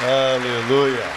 Aleluia,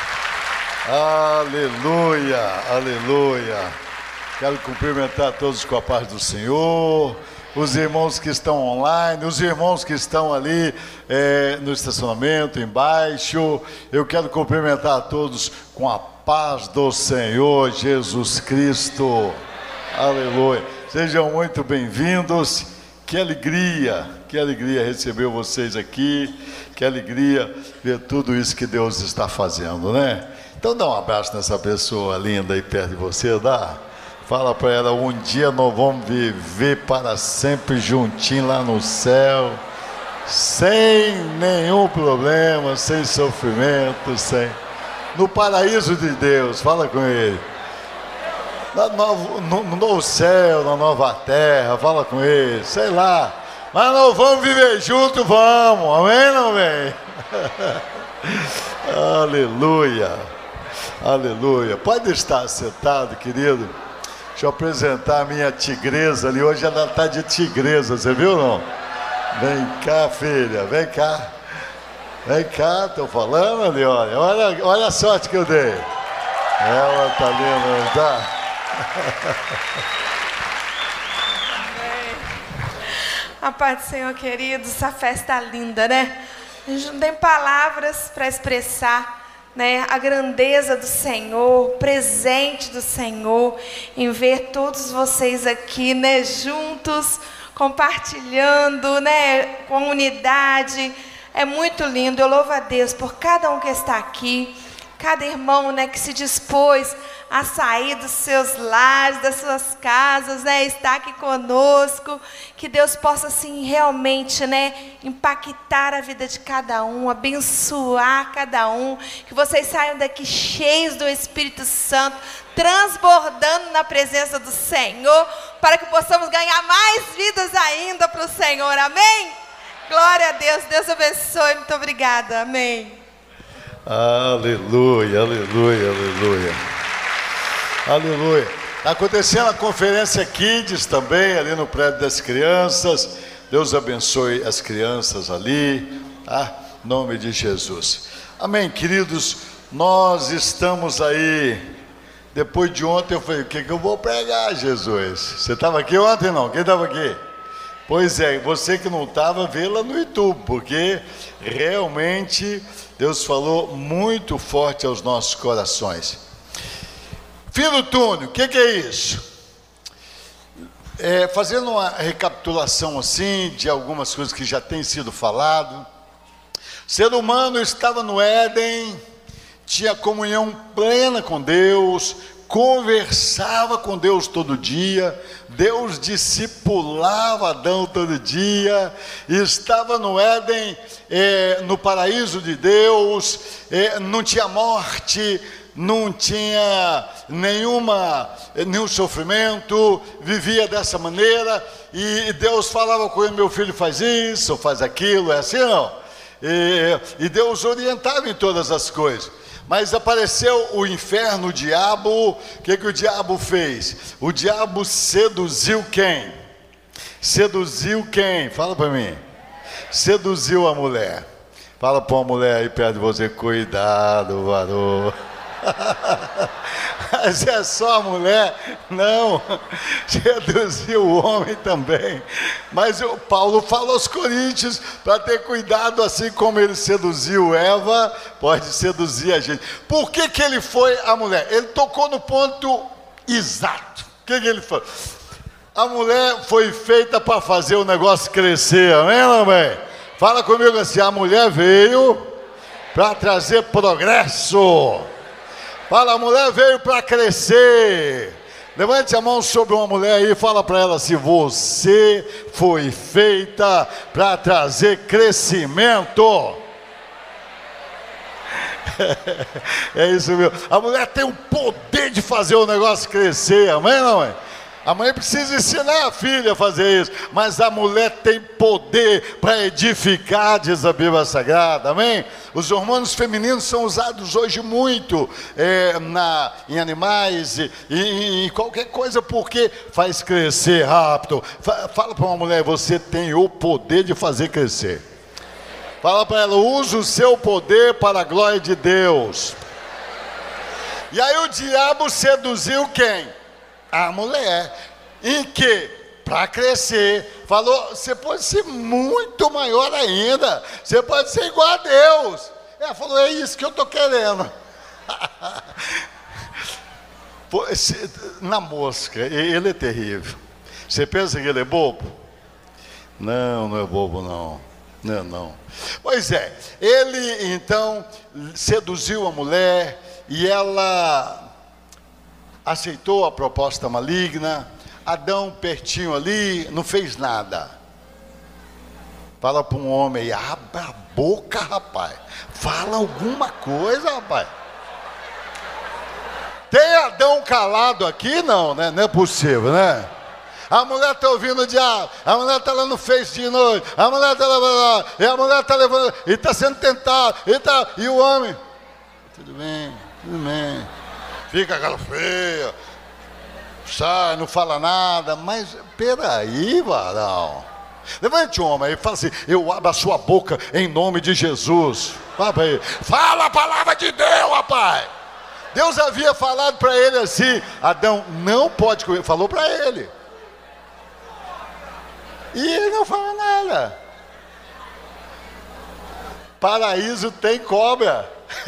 aleluia, aleluia. Quero cumprimentar todos com a paz do Senhor, os irmãos que estão online, os irmãos que estão ali no estacionamento, embaixo. Eu quero cumprimentar a todos com a paz do Senhor Jesus Cristo. Aleluia. Sejam muito bem-vindos. Que alegria receber vocês aqui. Que alegria ver tudo isso que Deus está fazendo, né? Então dá um abraço nessa pessoa linda aí perto de você, dá? Fala para ela, um dia nós vamos viver para sempre juntinho lá no céu, sem nenhum problema, sem sofrimento, no paraíso de Deus. Fala com ele. No novo céu, na nova terra, fala com ele, sei lá. Mas nós vamos viver juntos, vamos, amém, não amém? Aleluia, aleluia. Pode estar sentado, querido. Deixa eu apresentar a minha tigresa ali. Hoje ela está de tigresa, você viu ou não? Vem cá, filha, vem cá. Vem cá, estou falando ali, olha a sorte que eu dei. Ela está linda, não tá? A paz do Senhor, queridos. Essa festa linda, né? A gente não tem palavras para expressar, né, a grandeza do Senhor, presente do Senhor, em ver todos vocês aqui, né, juntos, compartilhando, né, comunidade. É muito lindo. Eu louvo a Deus por cada um que está aqui, cada irmão, né, que se dispôs a sair dos seus lares, das suas casas, né, estar aqui conosco. Que Deus possa, assim, realmente, né, impactar a vida de cada um, abençoar cada um. Que vocês saiam daqui cheios do Espírito Santo, transbordando na presença do Senhor, para que possamos ganhar mais vidas ainda para o Senhor. Amém? Glória a Deus. Deus abençoe. Muito obrigada. Amém. Aleluia, aleluia, aleluia. Aleluia. Está acontecendo a conferência Kids também, ali no prédio das crianças. Deus abençoe as crianças ali, tá? Em nome de Jesus. Amém, queridos. Nós estamos aí. Depois de ontem eu falei, o que eu vou pregar, Jesus? Você estava aqui ontem, não? Quem estava aqui? Pois é, você que não estava, vê lá no YouTube, porque realmente Deus falou muito forte aos nossos corações. Fim do túnel, o que é isso? Fazendo uma recapitulação assim de algumas coisas que já têm sido falado. O ser humano estava no Éden, tinha comunhão plena com Deus, conversava com Deus todo dia, Deus discipulava Adão todo dia, estava no Éden, no paraíso de Deus, não tinha morte, não tinha nenhum sofrimento, vivia dessa maneira, e Deus falava com ele, meu filho faz isso, faz aquilo, é assim não? E Deus orientava em todas as coisas. Mas apareceu o inferno, o diabo. O que o diabo fez? O diabo seduziu quem? Seduziu quem? Fala para mim. Seduziu a mulher. Fala para uma mulher aí perto de você, cuidado, varão. Mas é só a mulher? Não, seduziu o homem também. Mas Paulo falou aos Coríntios para ter cuidado, assim como ele seduziu Eva, pode seduzir a gente. Por que ele foi a mulher? Ele tocou no ponto exato. O que ele falou? A mulher foi feita para fazer o negócio crescer, amém ou amém? Fala comigo assim, a mulher veio para trazer progresso. Fala, a mulher veio para crescer. Levante a mão sobre uma mulher aí e fala para ela assim, você foi feita para trazer crescimento. É isso mesmo. A mulher tem o poder de fazer o negócio crescer, amém ou não é? A mãe precisa ensinar a filha a fazer isso, mas a mulher tem poder para edificar, diz a Bíblia Sagrada, amém? Os hormônios femininos são usados hoje muito em animais e em qualquer coisa, porque faz crescer rápido. Fala para uma mulher, você tem o poder de fazer crescer. Fala para ela, usa o seu poder para a glória de Deus. E aí o diabo seduziu quem? A mulher. Em que? Para crescer. Falou, você pode ser muito maior ainda. Você pode ser igual a Deus. Ela falou, é isso que eu estou querendo. Na mosca, ele é terrível. Você pensa que ele é bobo? Não, não é bobo não. Não, não. Pois é, ele então seduziu a mulher e ela aceitou a proposta maligna. Adão pertinho ali, não fez nada. Fala para um homem, abra a boca, rapaz. Fala alguma coisa, rapaz. Tem Adão calado aqui? Não, né? Não é possível, né? A mulher está ouvindo o diabo, a mulher está lá no Face de noite, a mulher está lá, e a mulher está levando, e está sendo tentado, e o homem, tudo bem, fica aquela feia, sai, não fala nada, mas peraí, varão, levante o homem aí e fala assim, eu abro a sua boca em nome de Jesus, fala a palavra de Deus, rapaz. Deus havia falado para ele assim, Adão não pode comer, falou para ele. E ele não fala nada. Paraíso tem cobra.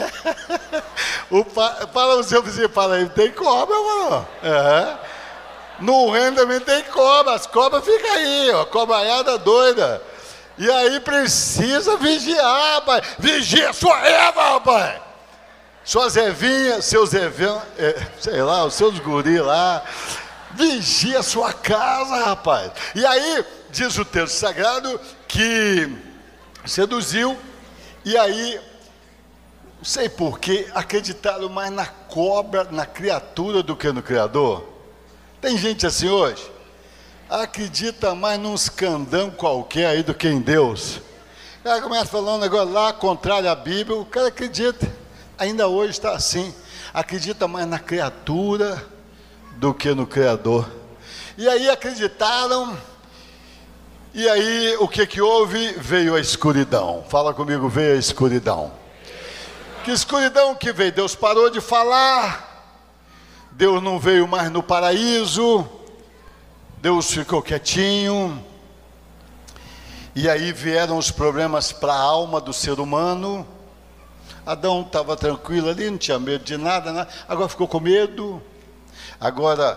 Fala o seu vizinho, paraíso tem cobra, mano. No reino também tem cobra. As cobras ficam aí, ó, cobraiada doida. E aí precisa vigiar, rapaz. Vigia sua Eva, rapaz. Suas Evinhas, seus Evinhos, sei lá, os seus guris lá. Vigia a sua casa, rapaz. E aí, diz o texto sagrado, que seduziu, e aí, não sei porquê, acreditaram mais na cobra, na criatura, do que no Criador. Tem gente assim hoje? Acredita mais num escandão qualquer aí do que em Deus. O cara começa a falar um negócio lá, contrário à Bíblia, o cara acredita. Ainda hoje está assim. Acredita mais na criatura do que no Criador. E aí acreditaram, e aí o que houve? Veio a escuridão. Fala comigo, veio a escuridão. Que escuridão que veio? Deus parou de falar, Deus não veio mais no paraíso, Deus ficou quietinho, e aí vieram os problemas para a alma do ser humano. Adão estava tranquilo ali, não tinha medo de nada, agora ficou com medo. Agora,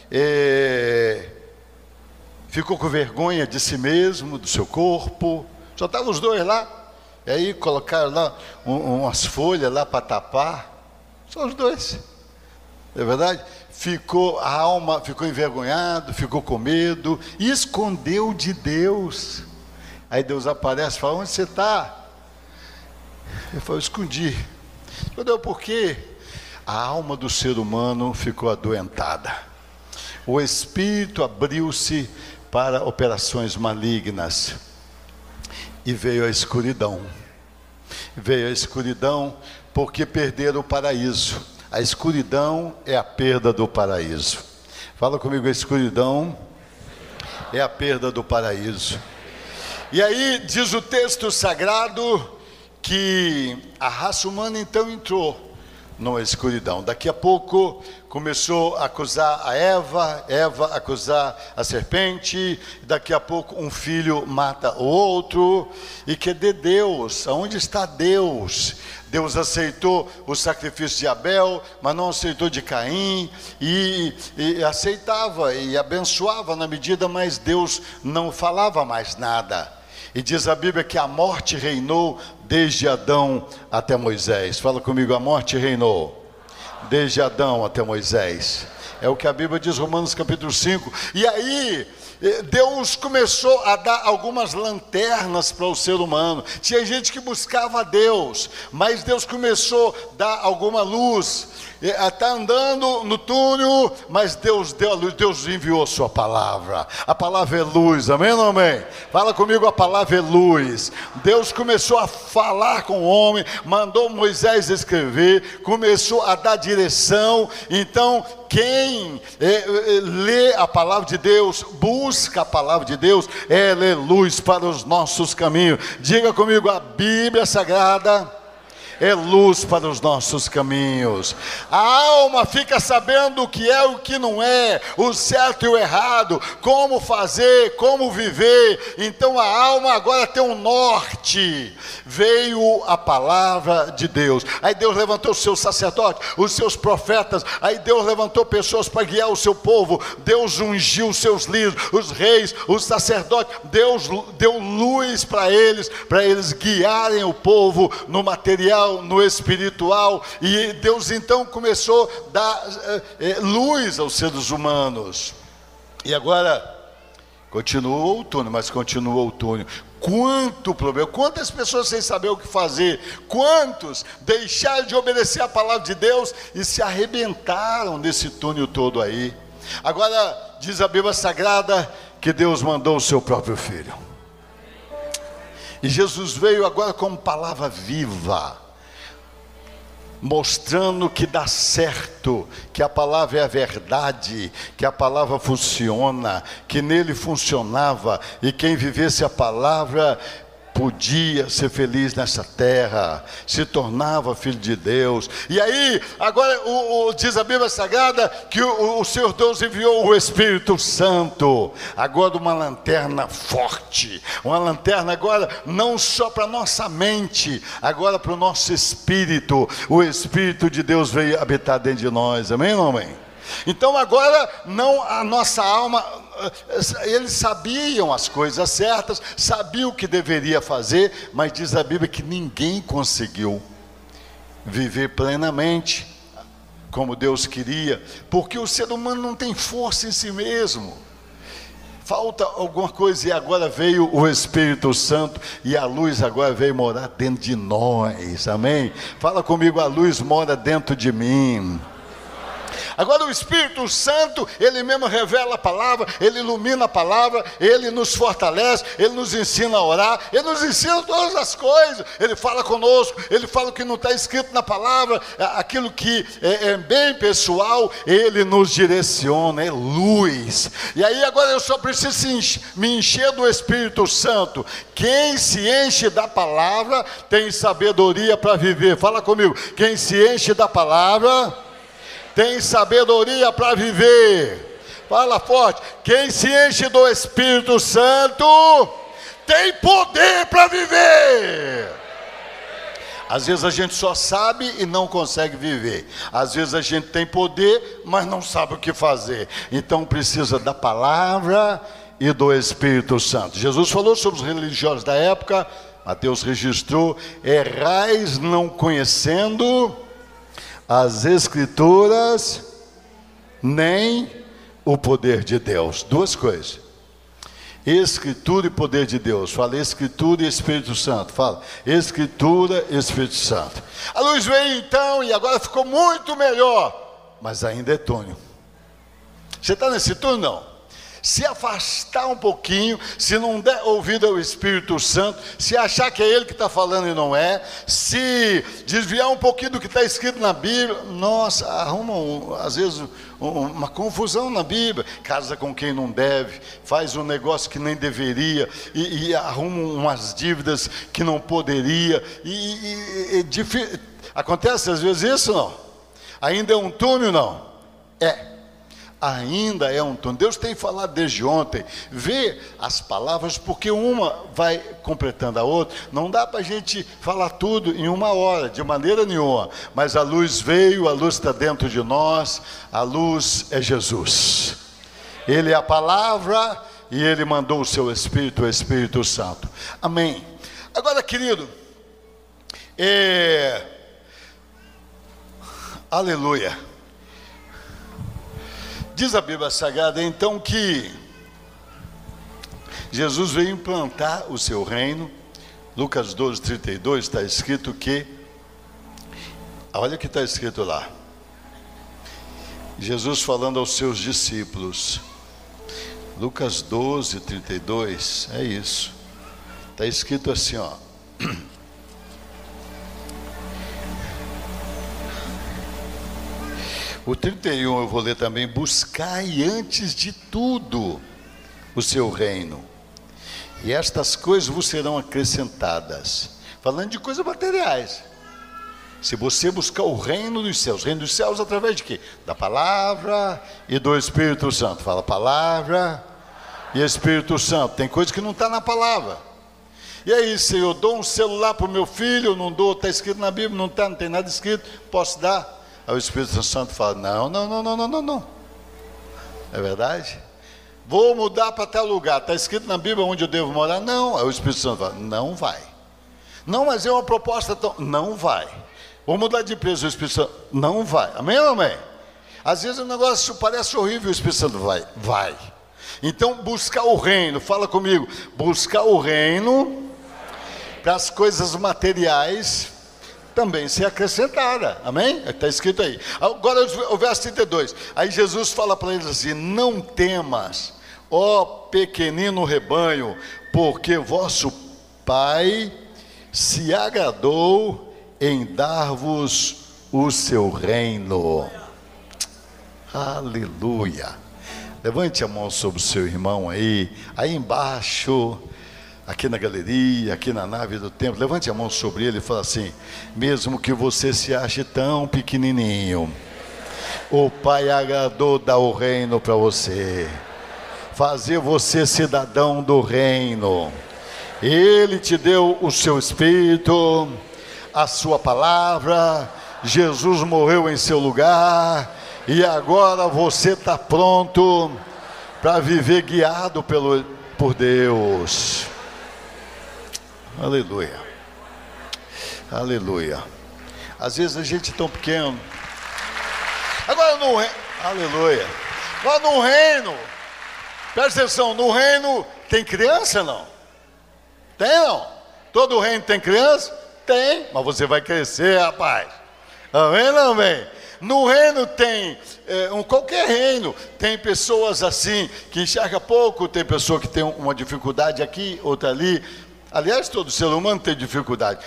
ficou com vergonha de si mesmo, do seu corpo. Só estavam os dois lá. E aí colocaram lá umas folhas lá para tapar. Só os dois. Não é verdade? A alma ficou envergonhado, ficou com medo. E escondeu de Deus. Aí Deus aparece e fala, onde você está? Ele falou, escondi. Escondeu por quê? A alma do ser humano ficou adoentada. O espírito abriu-se para operações malignas. E veio a escuridão. Veio a escuridão porque perderam o paraíso. A escuridão é a perda do paraíso. Fala comigo, a escuridão é a perda do paraíso. E aí diz o texto sagrado que a raça humana então entrou numa escuridão. Daqui a pouco começou a acusar a Eva acusar a serpente, daqui a pouco um filho mata o outro, e cadê Deus? Aonde está Deus? Deus aceitou o sacrifício de Abel, mas não aceitou de Caim, e aceitava e abençoava na medida, mas Deus não falava mais nada. E diz a Bíblia que a morte reinou desde Adão até Moisés. Fala comigo, a morte reinou desde Adão até Moisés. É o que a Bíblia diz, Romanos capítulo 5. E aí, Deus começou a dar algumas lanternas para o ser humano. Tinha gente que buscava a Deus, mas Deus começou a dar alguma luz. Está andando no túnel, mas Deus deu a luz, Deus enviou a sua palavra. A palavra é luz, amém ou não amém? Fala comigo, a palavra é luz. Deus começou a falar com o homem, mandou Moisés escrever, começou a dar direção. Então quem lê a palavra de Deus, busca a palavra de Deus, ela é luz para os nossos caminhos. Diga comigo, a Bíblia Sagrada é luz para os nossos caminhos. A alma fica sabendo o que é e o que não é, o certo e o errado, como fazer, como viver. Então a alma agora tem um norte. Veio a palavra de Deus. Aí Deus levantou os seus sacerdotes, os seus profetas. Aí Deus levantou pessoas para guiar o seu povo. Deus ungiu os seus líderes, os reis, os sacerdotes. Deus deu luz para eles guiarem o povo no material, no espiritual, e Deus então começou a dar luz aos seres humanos. E agora continua o outono, mas continua o outono. Quanto problema, quantas pessoas sem saber o que fazer, quantos deixaram de obedecer a palavra de Deus e se arrebentaram nesse túnel todo aí. Agora diz a Bíblia Sagrada que Deus mandou o seu próprio Filho, e Jesus veio agora como palavra viva, mostrando que dá certo, que a palavra é a verdade, que a palavra funciona, que nele funcionava, e quem vivesse a palavra podia ser feliz nessa terra, se tornava filho de Deus. E aí, agora diz a Bíblia Sagrada que o Senhor Deus enviou o Espírito Santo, agora uma lanterna forte, uma lanterna agora não só para nossa mente, agora para o nosso espírito. O Espírito de Deus veio habitar dentro de nós, amém ou não amém? Então agora não, a nossa alma, eles sabiam as coisas certas, sabiam o que deveria fazer, mas diz a Bíblia que ninguém conseguiu viver plenamente como Deus queria, porque o ser humano não tem força em si mesmo, falta alguma coisa. E agora veio o Espírito Santo, e a luz agora veio morar dentro de nós, amém? Fala comigo, a luz mora dentro de mim. Agora o Espírito Santo, ele mesmo revela a palavra, ele ilumina a palavra, ele nos fortalece, ele nos ensina a orar, ele nos ensina todas as coisas, ele fala conosco, ele fala o que não está escrito na palavra, aquilo que é bem pessoal, ele nos direciona, é luz. E aí agora eu só preciso me encher do Espírito Santo. Quem se enche da palavra tem sabedoria para viver. Fala comigo, quem se enche da palavra tem sabedoria para viver. Fala forte, quem se enche do Espírito Santo tem poder para viver. Às vezes a gente só sabe e não consegue viver. Às vezes a gente tem poder, mas não sabe o que fazer. Então precisa da palavra e do Espírito Santo. Jesus falou sobre os religiosos da época, Mateus registrou: errais não conhecendo as Escrituras, nem o poder de Deus. Duas coisas: Escritura e poder de Deus. Fala Escritura e Espírito Santo. Fala Escritura e Espírito Santo. A luz veio então e agora ficou muito melhor, mas ainda é túnel. Você está nesse túnel? Não. Se afastar um pouquinho, se não der ouvido ao Espírito Santo, se achar que é Ele que está falando e não é, se desviar um pouquinho do que está escrito na Bíblia, nossa, arruma às vezes uma confusão na Bíblia, casa com quem não deve, faz um negócio que nem deveria, e arruma umas dívidas que não poderia, acontece às vezes isso, não? Ainda é um túnel, não? Ainda é um túnel. Deus tem falado desde ontem. Vê as palavras, porque uma vai completando a outra. Não dá para a gente falar tudo em uma hora, de maneira nenhuma. Mas a luz veio, a luz está dentro de nós. A luz é Jesus. Ele é a palavra e Ele mandou o seu Espírito, o Espírito Santo. Amém. Agora, querido, aleluia. Diz a Bíblia Sagrada então que Jesus veio implantar o seu reino. Lucas 12:32 está escrito que, olha o que está escrito lá, Jesus falando aos seus discípulos. Lucas 12:32, é isso, está escrito assim, ó: O 31 eu vou ler também: buscai antes de tudo o seu reino, e estas coisas vos serão acrescentadas. Falando de coisas materiais. Se você buscar o reino dos céus através de quê? Da palavra e do Espírito Santo. Fala palavra e Espírito Santo. Tem coisa que não está na palavra. E aí, Senhor, dou um celular para o meu filho, não dou, está escrito na Bíblia, não está, não tem nada escrito, posso dar? Aí o Espírito Santo fala: não. É verdade? Vou mudar para tal lugar, está escrito na Bíblia onde eu devo morar? Não. Aí o Espírito Santo fala: não vai. Não, mas é uma proposta tão... Não vai. Vou mudar de empresa, o Espírito Santo: não vai. Amém ou amém? Às vezes o negócio parece horrível, o Espírito Santo vai. Então, buscar o reino, fala comigo, buscar o reino, para as coisas materiais também ser acrescentada, amém? Está escrito aí. Agora o verso 32, aí Jesus fala para eles assim: não temas, ó pequenino rebanho, porque vosso Pai se agradou em dar-vos o seu reino. Aleluia. Levante a mão sobre o seu irmão aí embaixo, aqui na galeria, aqui na nave do templo. Levante a mão sobre ele e fala assim: mesmo que você se ache tão pequenininho, o Pai agradou dar o reino para você, fazer você cidadão do reino. Ele te deu o seu Espírito, a sua palavra. Jesus morreu em seu lugar, e agora você está pronto para viver guiado por Deus. Aleluia. Aleluia. Às vezes a gente é tão pequeno. Agora no reino, aleluia. Agora no reino, presta atenção, no reino tem criança não? Tem não? Todo reino tem criança? Tem, mas você vai crescer, rapaz. Amém ou não amém? No reino tem, qualquer reino, tem pessoas assim, que enxerga pouco, tem pessoa que tem uma dificuldade aqui, outra ali. Aliás, todo ser humano tem dificuldade.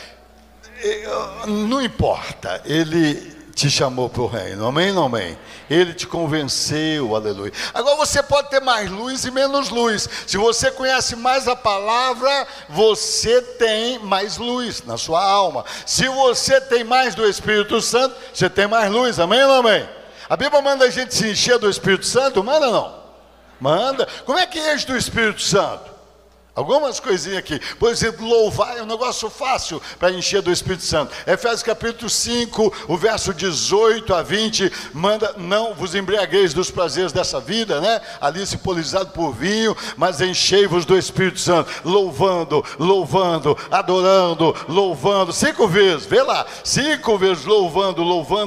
Não importa, ele te chamou para o reino, amém ou não amém? Ele te convenceu, aleluia. Agora você pode ter mais luz e menos luz. Se você conhece mais a palavra, você tem mais luz na sua alma. Se você tem mais do Espírito Santo, você tem mais luz, amém ou não amém? A Bíblia manda a gente se encher do Espírito Santo, manda ou não? Manda. Como é que enche do Espírito Santo? Algumas coisinhas aqui. Por exemplo, louvar é um negócio fácil para encher do Espírito Santo. Efésios capítulo 5, o verso 18 a 20, manda: não vos embriagueis dos prazeres dessa vida, né? Ali simbolizado por vinho, mas enchei-vos do Espírito Santo, louvando, adorando, louvando, 5 vezes, vê lá, 5 vezes, louvando.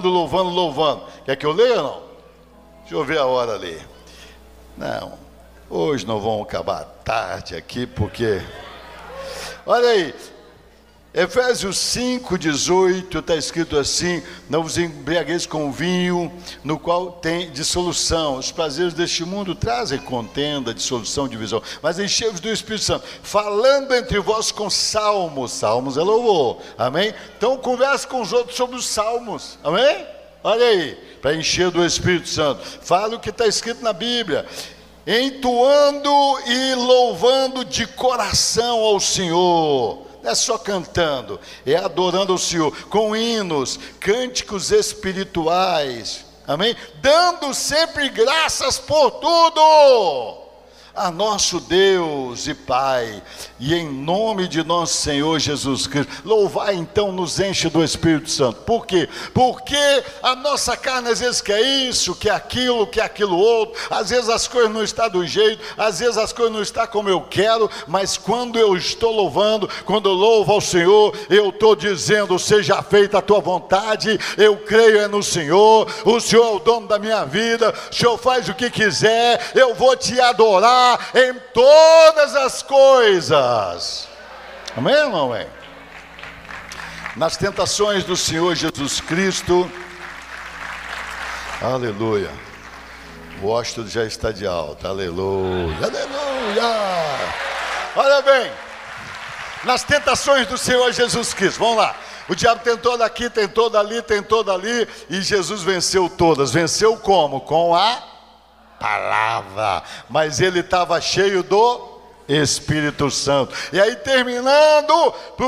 Quer que eu leia ou não? Deixa eu ver a hora ali. Não. Hoje nós vamos acabar tarde aqui, porque... Olha aí, Efésios 5, 18, está escrito assim: não vos embriagueis com vinho, no qual tem dissolução. Os prazeres deste mundo trazem contenda, dissolução, divisão. Mas enchei-vos do Espírito Santo, falando entre vós com salmos. Salmos é louvor, amém? Então converse com os outros sobre os salmos, amém? Olha aí, para encher do Espírito Santo. Fala o que está escrito na Bíblia, entoando e louvando de coração ao Senhor. Não é só cantando, é adorando ao Senhor, com hinos, cânticos espirituais, amém? Dando sempre graças por tudo a nosso Deus e Pai, e em nome de nosso Senhor Jesus Cristo. Louvar então nos enche do Espírito Santo. Por quê? Porque a nossa carne às vezes quer isso, quer aquilo outro, às vezes as coisas não estão do jeito, às vezes as coisas não estão como eu quero, mas quando eu estou louvando, quando eu louvo ao Senhor, eu estou dizendo: seja feita a tua vontade, eu creio no Senhor, o Senhor é o dono da minha vida, o Senhor faz o que quiser, eu vou te adorar em todas as coisas. Amém ou não amém? Nas tentações do Senhor Jesus Cristo, aleluia. O Washington já está de alta, aleluia, aleluia. Olha bem, nas tentações do Senhor Jesus Cristo, vamos lá. O diabo tentou daqui, tentou dali, e Jesus venceu todas. Venceu como? Com a palavra. Mas ele estava cheio do Espírito Santo. E aí, terminando,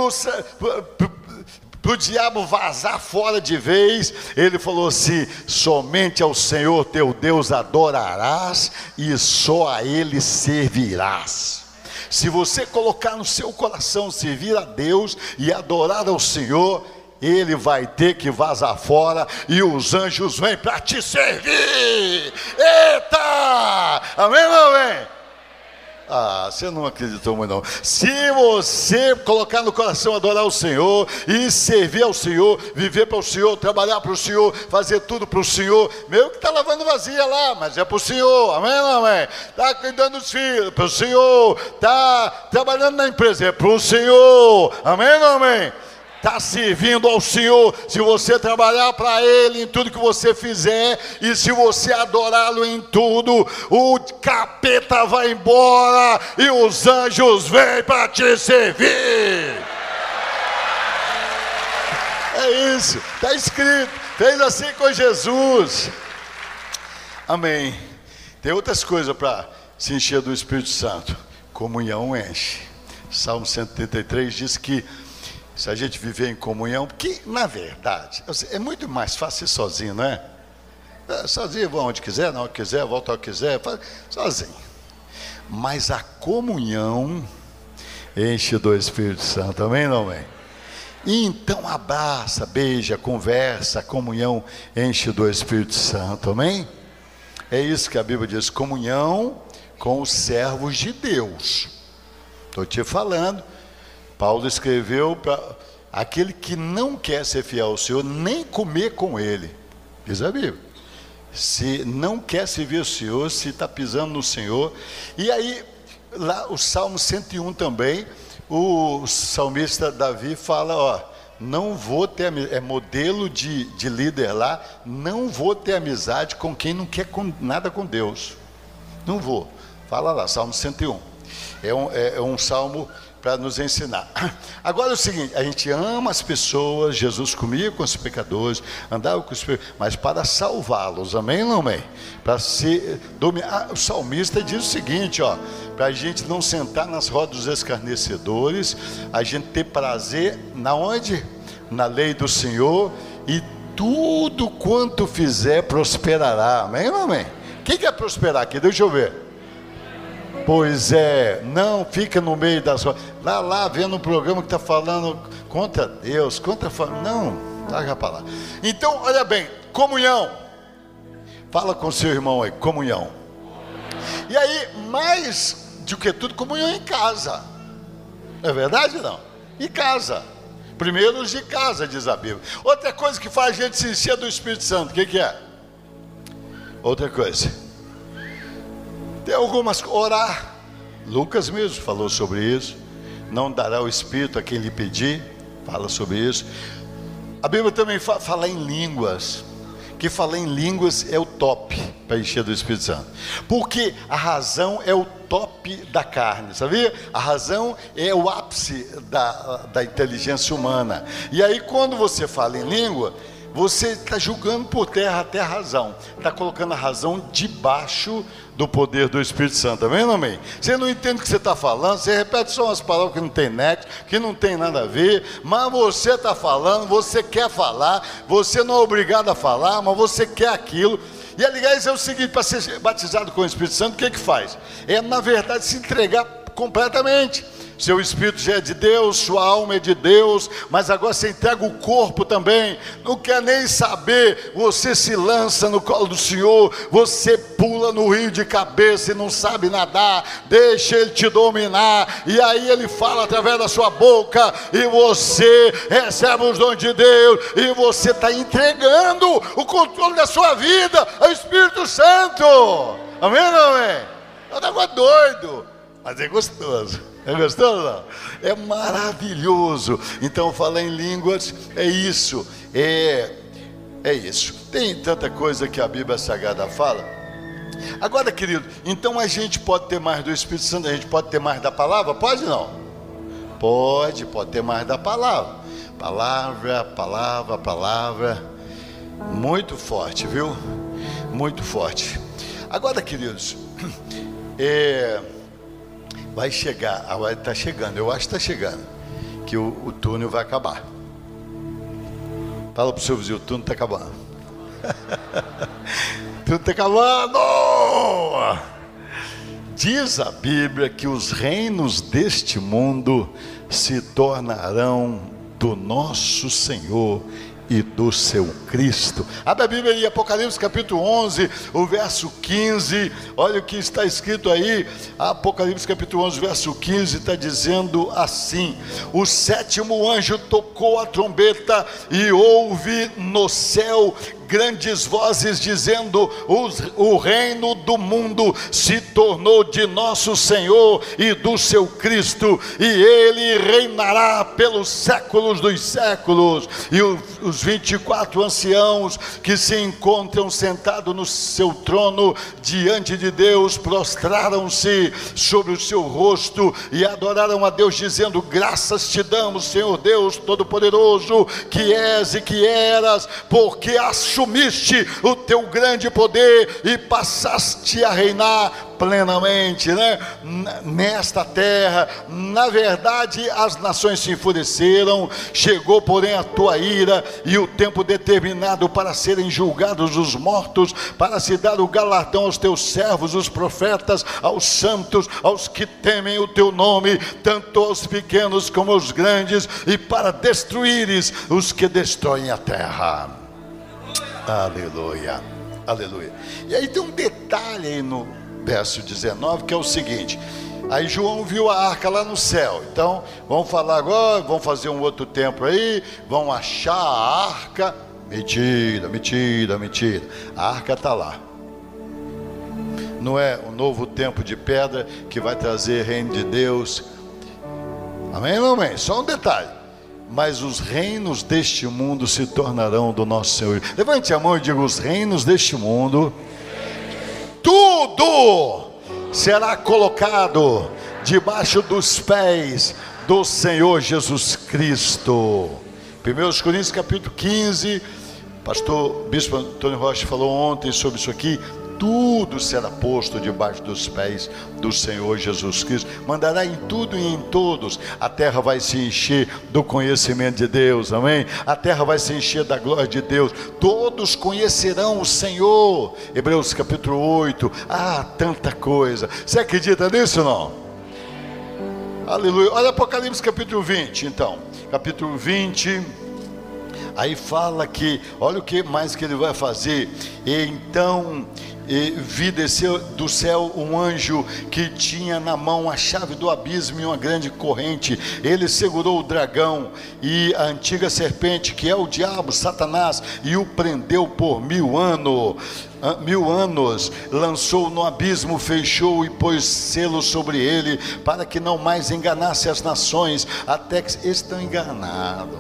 para o diabo vazar fora de vez, ele falou assim: somente ao Senhor teu Deus adorarás e só a Ele servirás. Se você colocar no seu coração servir a Deus e adorar ao Senhor, Ele vai ter que vazar fora e os anjos vêm para te servir. Eita! Amém ou não amém? Ah, você não acreditou muito não. Se você colocar no coração adorar o Senhor e servir ao Senhor, viver para o Senhor, trabalhar para o Senhor, fazer tudo para o Senhor, mesmo que está lavando vasilha lá, mas é para o Senhor, amém ou não amém? Está cuidando dos filhos, para o Senhor, está trabalhando na empresa, é para o Senhor, amém ou não amém? Está servindo ao Senhor. Se você trabalhar para Ele em tudo que você fizer, e se você adorá-lo em tudo, o capeta vai embora e os anjos vêm para te servir. É isso, está escrito. Fez assim com Jesus. Amém. Tem outras coisas para se encher do Espírito Santo. Comunhão enche. Salmo 133 diz que se a gente viver em comunhão, porque na verdade é muito mais fácil ir sozinho, não é? Sozinho, vou onde quiser, na hora que quiser, volta onde quiser, sozinho. Mas a comunhão enche do Espírito Santo, amém ou não amém? E então abraça, beija, conversa, a comunhão enche do Espírito Santo, amém? É isso que a Bíblia diz, comunhão com os servos de Deus. Estou te falando. Paulo escreveu para aquele que não quer ser fiel ao Senhor, nem comer com Ele, diz a Bíblia. Se não quer servir ao Senhor, se está pisando no Senhor. E aí, lá o Salmo 101 também, o salmista Davi fala, ó, não vou ter, é modelo de líder lá, não vou ter amizade com quem não quer nada com Deus. Não vou. Fala lá, Salmo 101. É um salmo para nos ensinar. Agora é o seguinte, a gente ama as pessoas, Jesus comia com os pecadores, andava com os pecadores, mas para salvá-los, amém ou não amém? Para se dominar, o salmista diz o seguinte, ó, para a gente não sentar nas rodas dos escarnecedores, a gente ter prazer, na onde? Na lei do Senhor, e tudo quanto fizer prosperará, amém ou não amém? Quem quer prosperar aqui? Deixa eu ver. Pois é, não fica no meio das rodas, lá vendo um programa que está falando contra Deus, não, larga para lá. Então, olha bem, comunhão, fala com seu irmão aí, comunhão. E aí, mais do que tudo, comunhão em casa, não é verdade ou não? Em casa, primeiro os de casa, diz a Bíblia. Outra coisa que faz a gente se encher do Espírito Santo, o que é? Outra coisa. Tem algumas, orar, Lucas mesmo falou sobre isso, não dará o Espírito a quem lhe pedir, fala sobre isso. A Bíblia também fala em línguas, que falar em línguas é o top para encher do Espírito Santo, porque a razão é o top da carne, sabia? A razão é o ápice da inteligência humana, e aí quando você fala em língua, você está julgando por terra até a razão, está colocando a razão debaixo do poder do Espírito Santo, amém ou não amém? Você não entende o que você está falando, você repete só umas palavras que não tem nexo, que não tem nada a ver, mas você está falando, você quer falar, você não é obrigado a falar, mas você quer aquilo. E aliás é o seguinte, para ser batizado com o Espírito Santo, o que faz? É na verdade se entregar completamente. Seu espírito já é de Deus, sua alma é de Deus, mas agora você entrega o corpo também, não quer nem saber, você se lança no colo do Senhor, você pula no rio de cabeça e não sabe nadar, deixa Ele te dominar, e aí Ele fala através da sua boca, e você recebe os dons de Deus, e você está entregando o controle da sua vida ao Espírito Santo, amém ou não é? É um negócio doido, mas é gostoso. É gostoso não? É maravilhoso. Então falar em línguas é isso, é isso. Tem tanta coisa que a Bíblia Sagrada fala. Agora, querido, então a gente pode ter mais do Espírito Santo, a gente pode ter mais da palavra? Pode não? Pode ter mais da palavra. Palavra, palavra, palavra. Muito forte, viu? Muito forte. Agora, queridos, vai chegar, agora está chegando, eu acho que está chegando, que o túnel vai acabar. Fala para o seu vizinho, o túnel está acabando. O túnel está acabando. Diz a Bíblia que os reinos deste mundo se tornarão do nosso Senhor e do seu Cristo. Abre a Bíblia em Apocalipse capítulo 11, o verso 15, olha o que está escrito aí. Apocalipse capítulo 11, verso 15, está dizendo assim: o sétimo anjo tocou a trombeta e houve no céu grandes vozes dizendo: o reino do mundo se tornou de nosso Senhor e do seu Cristo, e ele reinará pelos séculos dos séculos. E os 24 anciãos que se encontram sentados no seu trono diante de Deus prostraram-se sobre o seu rosto e adoraram a Deus, dizendo: graças te damos, Senhor Deus Todo-Poderoso, que és e que eras, porque assumiste o teu grande poder e passaste a reinar plenamente, nesta terra. Na verdade, as nações se enfureceram, chegou porém a tua ira e o tempo determinado para serem julgados os mortos, para se dar o galardão aos teus servos, os profetas, aos santos, aos que temem o teu nome, tanto aos pequenos como aos grandes, e para destruíres os que destroem a terra. Aleluia, aleluia. E aí tem um detalhe aí no verso 19, que é o seguinte: aí João viu a arca lá no céu. Então, vamos falar agora, vamos fazer um outro tempo aí, vão achar a arca. Mentira, mentira, mentira. A arca está lá. Não é o novo templo de pedra que vai trazer reino de Deus. Amém ou amém? Só um detalhe: mas os reinos deste mundo se tornarão do nosso Senhor. Levante a mão e diga: os reinos deste mundo, tudo será colocado debaixo dos pés do Senhor Jesus Cristo. 1 Coríntios capítulo 15, pastor Bispo Antônio Rocha falou ontem sobre isso aqui. Tudo será posto debaixo dos pés do Senhor Jesus Cristo. Mandará em tudo e em todos. A terra vai se encher do conhecimento de Deus, amém? A terra vai se encher da glória de Deus. Todos conhecerão o Senhor. Hebreus capítulo 8. Tanta coisa. Você acredita nisso ou não? Aleluia. Olha Apocalipse capítulo 20, então. Capítulo 20. Aí fala que, olha o que mais que ele vai fazer. Então vi descer do céu um anjo que tinha na mão a chave do abismo e uma grande corrente. Ele segurou o dragão e a antiga serpente, que é o diabo, Satanás, e o prendeu por 1000 anos. Lançou no abismo, fechou e pôs selo sobre ele, para que não mais enganasse as nações, até que eles estão enganados.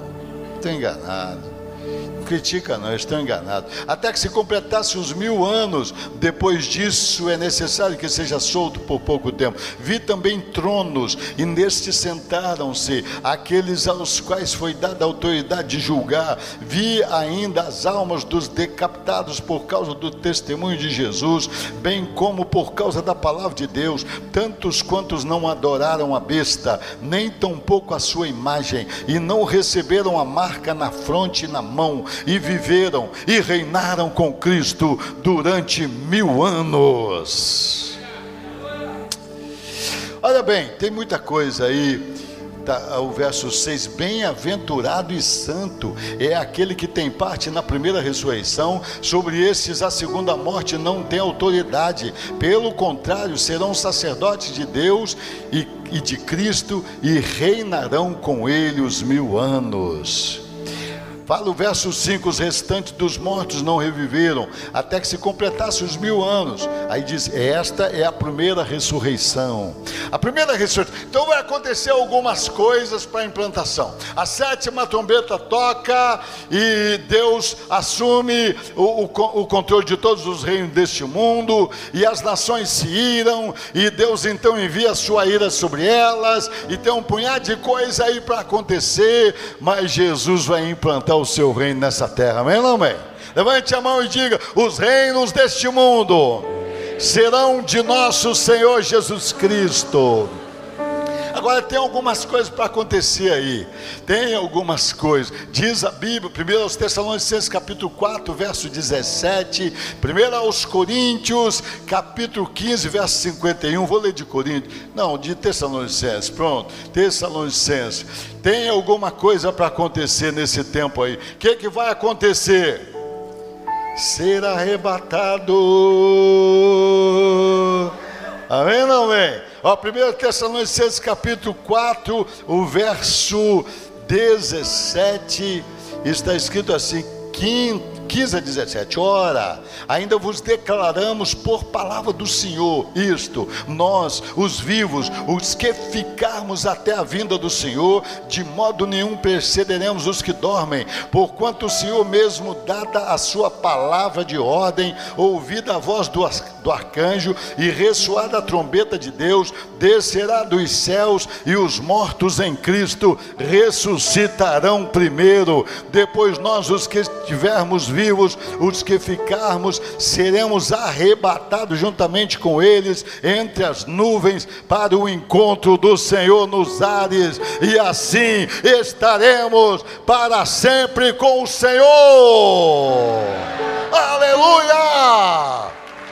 Critica não, estão enganados. Até que se completasse os 1000 anos. Depois disso é necessário que seja solto por pouco tempo. Vi também tronos, e nestes sentaram-se aqueles aos quais foi dada a autoridade de julgar. Vi ainda as almas dos decapitados por causa do testemunho de Jesus, bem como por causa da palavra de Deus, tantos quantos não adoraram a besta, nem tampouco a sua imagem, e não receberam a marca na fronte e na mão, e viveram e reinaram com Cristo durante 1000 anos. Olha bem, tem muita coisa aí. O verso 6: bem-aventurado e santo é aquele que tem parte na primeira ressurreição. Sobre estes a segunda morte não tem autoridade, pelo contrário, serão sacerdotes de Deus e de Cristo, e reinarão com ele os 1000 anos. Fala o verso 5, os restantes dos mortos não reviveram, até que se completasse os 1000 anos. Aí diz, esta é a primeira ressurreição. A primeira ressurreição. Então vai acontecer algumas coisas para a implantação. A 7ª trombeta toca e Deus assume o controle de todos os reinos deste mundo, e as nações se iram, e Deus então envia a sua ira sobre elas, e tem um punhado de coisa aí para acontecer, mas Jesus vai implantar o seu reino nessa terra, amém ou não amém? Levante a mão e diga, os reinos deste mundo serão de nosso Senhor Jesus Cristo. Agora tem algumas coisas para acontecer aí, tem algumas coisas, diz a Bíblia, 1 Tessalonicenses capítulo 4, verso 17, 1 Coríntios, capítulo 15, verso 51, vou ler de Coríntios, não, de Tessalonicenses, pronto, Tessalonicenses, tem alguma coisa para acontecer nesse tempo aí, o que vai acontecer? Ser arrebatado, amém ou não amém? 1 Tessalonicenses capítulo 4, o verso 17, está escrito assim, 15 a 17, ora, ainda vos declaramos por palavra do Senhor, isto, nós, os vivos, os que ficarmos até a vinda do Senhor, de modo nenhum precederemos os que dormem, porquanto o Senhor mesmo, dada a sua palavra de ordem, ouvida a voz do arcanjo e ressoada a trombeta de Deus, descerá dos céus, e os mortos em Cristo ressuscitarão primeiro, depois nós, os que estivermos vivos, os que ficarmos, seremos arrebatados juntamente com eles entre as nuvens para o encontro do Senhor nos ares, e assim estaremos para sempre com o Senhor. Aleluia!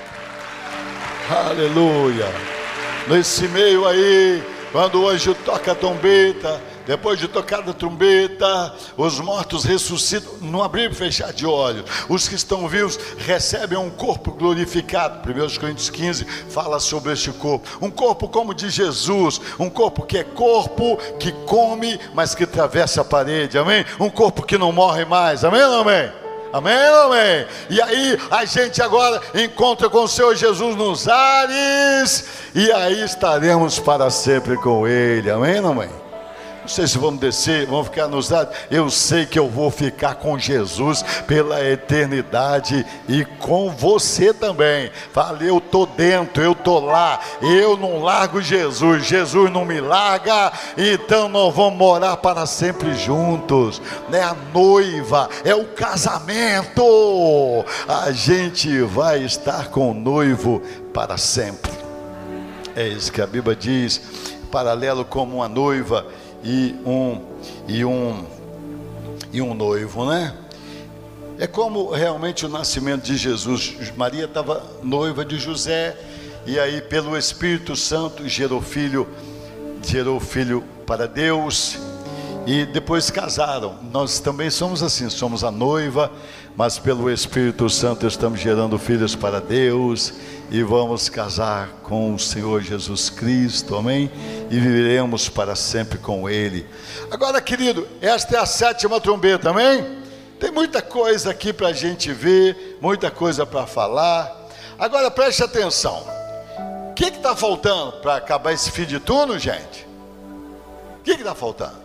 Aleluia! Nesse meio aí, quando o anjo toca a trombeta, depois de tocar a trombeta, os mortos ressuscitam, não abrir e fechar de olhos. Os que estão vivos recebem um corpo glorificado. 1 Coríntios 15 fala sobre este corpo. Um corpo como de Jesus, um corpo que é corpo, que come, mas que atravessa a parede, amém? Um corpo que não morre mais, amém ou não amém? Amém ou amém? E aí a gente agora encontra com o Senhor Jesus nos ares, e aí estaremos para sempre com Ele, amém ou não amém? Não sei se vamos descer, vamos ficar nos ares. Eu sei que eu vou ficar com Jesus pela eternidade, e com você também. Fala, eu estou dentro, eu estou lá, eu não largo Jesus, Jesus não me larga, então nós vamos morar para sempre juntos, né? A noiva, é o casamento, a gente vai estar com o noivo para sempre. É isso que a Bíblia diz, paralelo como uma noiva e um noivo, né? É como realmente o nascimento de Jesus. Maria estava noiva de José, e aí pelo Espírito Santo gerou filho para Deus, e depois casaram. Nós também somos assim, somos a noiva, mas pelo Espírito Santo estamos gerando filhos para Deus, e vamos casar com o Senhor Jesus Cristo, amém? E viveremos para sempre com Ele. Agora, querido, esta é a 7ª trombeta, amém? Tem muita coisa aqui para a gente ver, muita coisa para falar. Agora preste atenção, o que está faltando para acabar esse fim de turno, gente? O que está faltando?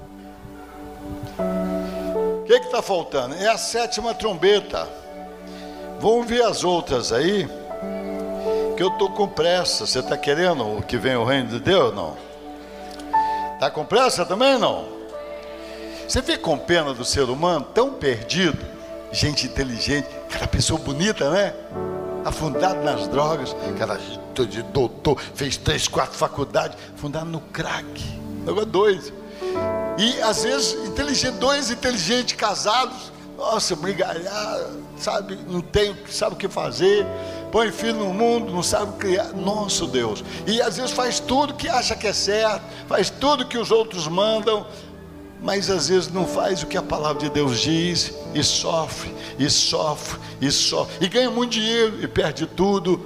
O que está faltando? É a 7ª trombeta. Vamos ver as outras aí, que eu estou com pressa. Você está querendo que venha o reino de Deus? Não? Está com pressa também? Não? Você fica com pena do ser humano tão perdido, gente inteligente, aquela pessoa bonita, né? Afundado nas drogas, aquela de doutor, fez 3, 4 faculdades, afundado no crack, negócio doido. E às vezes inteligente, 2 inteligentes casados, nossa, brigalhar, sabe, não tem, sabe o que fazer, põe filho no mundo, não sabe criar, nosso Deus. E às vezes faz tudo que acha que é certo, faz tudo que os outros mandam, mas às vezes não faz o que a palavra de Deus diz, e sofre, e ganha muito dinheiro e perde tudo.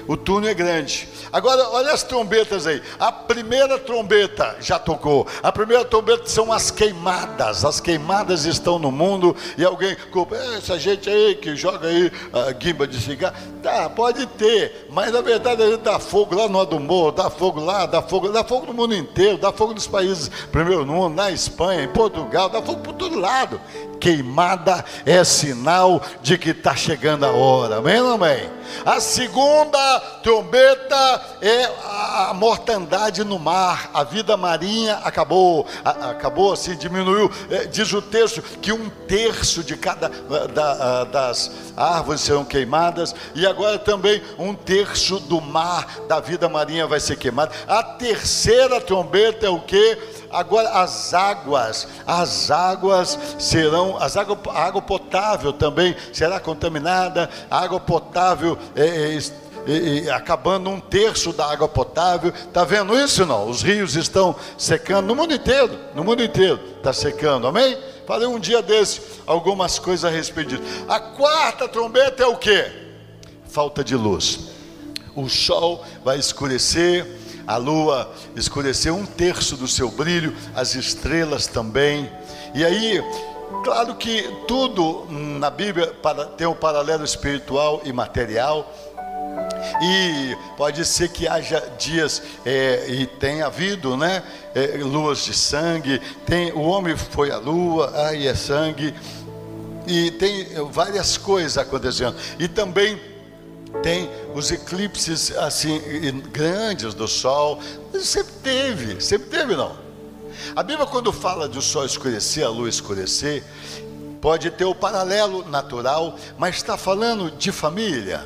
O túnel é grande. Agora, olha as trombetas aí. A primeira trombeta já tocou. A primeira trombeta são as queimadas. As queimadas estão no mundo. E alguém culpa, essa gente aí que joga aí guimba de cigarro. Tá, pode ter. Mas na verdade a gente dá fogo lá no alto do morro, dá fogo lá, dá fogo no mundo inteiro, dá fogo nos países primeiro mundo, na Espanha, em Portugal, dá fogo por todo lado. Queimada é sinal de que está chegando a hora. Amém ou não amém? A segunda trombeta é a mortandade no mar. A vida marinha acabou. Acabou assim, diminuiu. Diz o texto que 1/3 de cada das árvores serão queimadas. E agora também 1/3 do mar da vida marinha vai ser queimado. A terceira trombeta é o quê? Agora as águas serão, a água potável também será contaminada, a água potável acabando 1/3 da água potável. Está vendo isso não? Os rios estão secando no mundo inteiro está secando, amém? Falei um dia desse algumas coisas a respeito disso. A quarta trombeta é o quê? Falta de luz. O sol vai escurecer, a lua escureceu 1/3 do seu brilho, as estrelas também. E aí, claro que tudo na Bíblia tem um paralelo espiritual e material. E pode ser que haja dias, e tem havido, né? Luas de sangue, o homem foi à lua, aí é sangue. E tem várias coisas acontecendo. E também tem os eclipses assim grandes do sol. Sempre teve não. A Bíblia, quando fala de o sol escurecer, a lua escurecer, pode ter o paralelo natural, mas está falando de família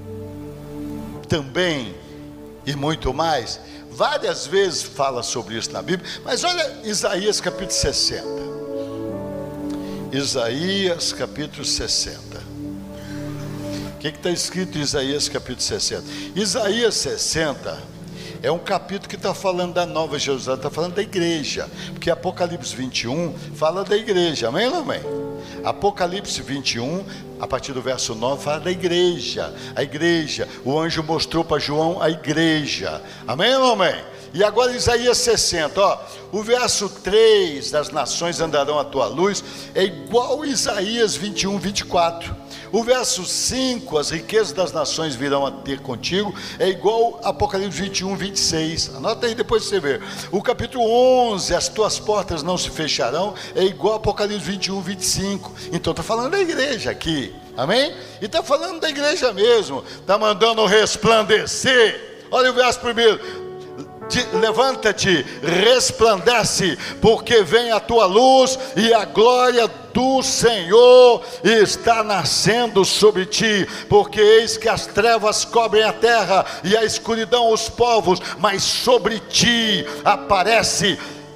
também e muito mais. Várias vezes fala sobre isso na Bíblia. Mas olha Isaías capítulo 60. Isaías capítulo 60. O que está escrito em Isaías capítulo 60? Isaías 60 é um capítulo que está falando da Nova Jerusalém, está falando da igreja, porque Apocalipse 21 fala da igreja, amém ou não amém? Apocalipse 21, a partir do verso 9, fala da igreja, a igreja, o anjo mostrou para João a igreja, amém ou não amém? E agora Isaías 60, o verso 3, das nações andarão à tua luz, é igual a Isaías 21, 24. O verso 5, as riquezas das nações virão a ter contigo, é igual a Apocalipse 21, 26. Anota aí depois você vê. O capítulo 11, as tuas portas não se fecharão, é igual a Apocalipse 21, 25. Então está falando da igreja aqui, amém? E está falando da igreja mesmo, está mandando resplandecer. Olha o verso primeiro. Levanta-te, resplandece, porque vem a tua luz e a glória do Senhor está nascendo sobre ti, porque eis que as trevas cobrem a terra e a escuridão os povos, mas sobre ti aparece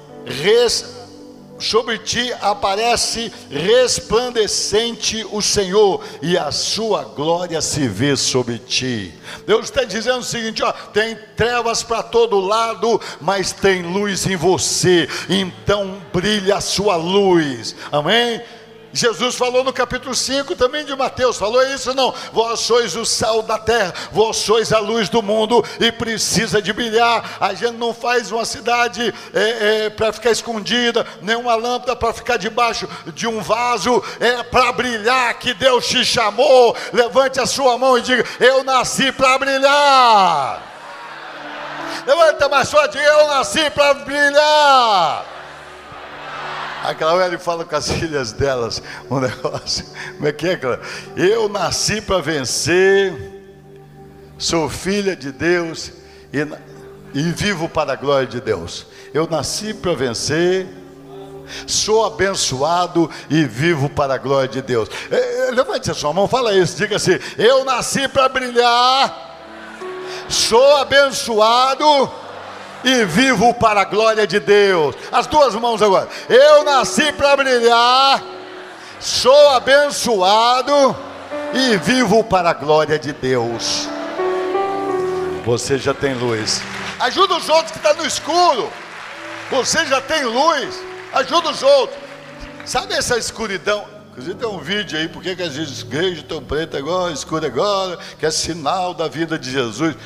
resplandecente o Senhor, e a sua glória se vê sobre ti. Deus está dizendo o seguinte, tem trevas para todo lado, mas tem luz em você, então brilha a sua luz, amém? Jesus falou no capítulo 5 também de Mateus, falou isso não? Vós sois o sal da terra, vós sois a luz do mundo e precisa de brilhar. A gente não faz uma cidade para ficar escondida, nem uma lâmpada para ficar debaixo de um vaso, é para brilhar que Deus te chamou. Levante a sua mão e diga, eu nasci para brilhar. Levanta mais forte, eu nasci para brilhar. A Cláudia fala com as filhas delas um negócio. Como é que é, Cláudia? Eu nasci para vencer, sou filha de Deus e vivo para a glória de Deus. Eu nasci para vencer, sou abençoado e vivo para a glória de Deus. Levante a sua mão, fala isso, diga assim, eu nasci para brilhar, sou abençoado e vivo para a glória de Deus. As duas mãos agora. Eu nasci para brilhar, sou abençoado e vivo para a glória de Deus. Você já tem luz. Ajuda os outros que estão no escuro. Você já tem luz. Ajuda os outros. Sabe essa escuridão? Inclusive tem um vídeo aí, porque que as igrejas estão pretas agora, escuras agora, que é sinal da vida de Jesus.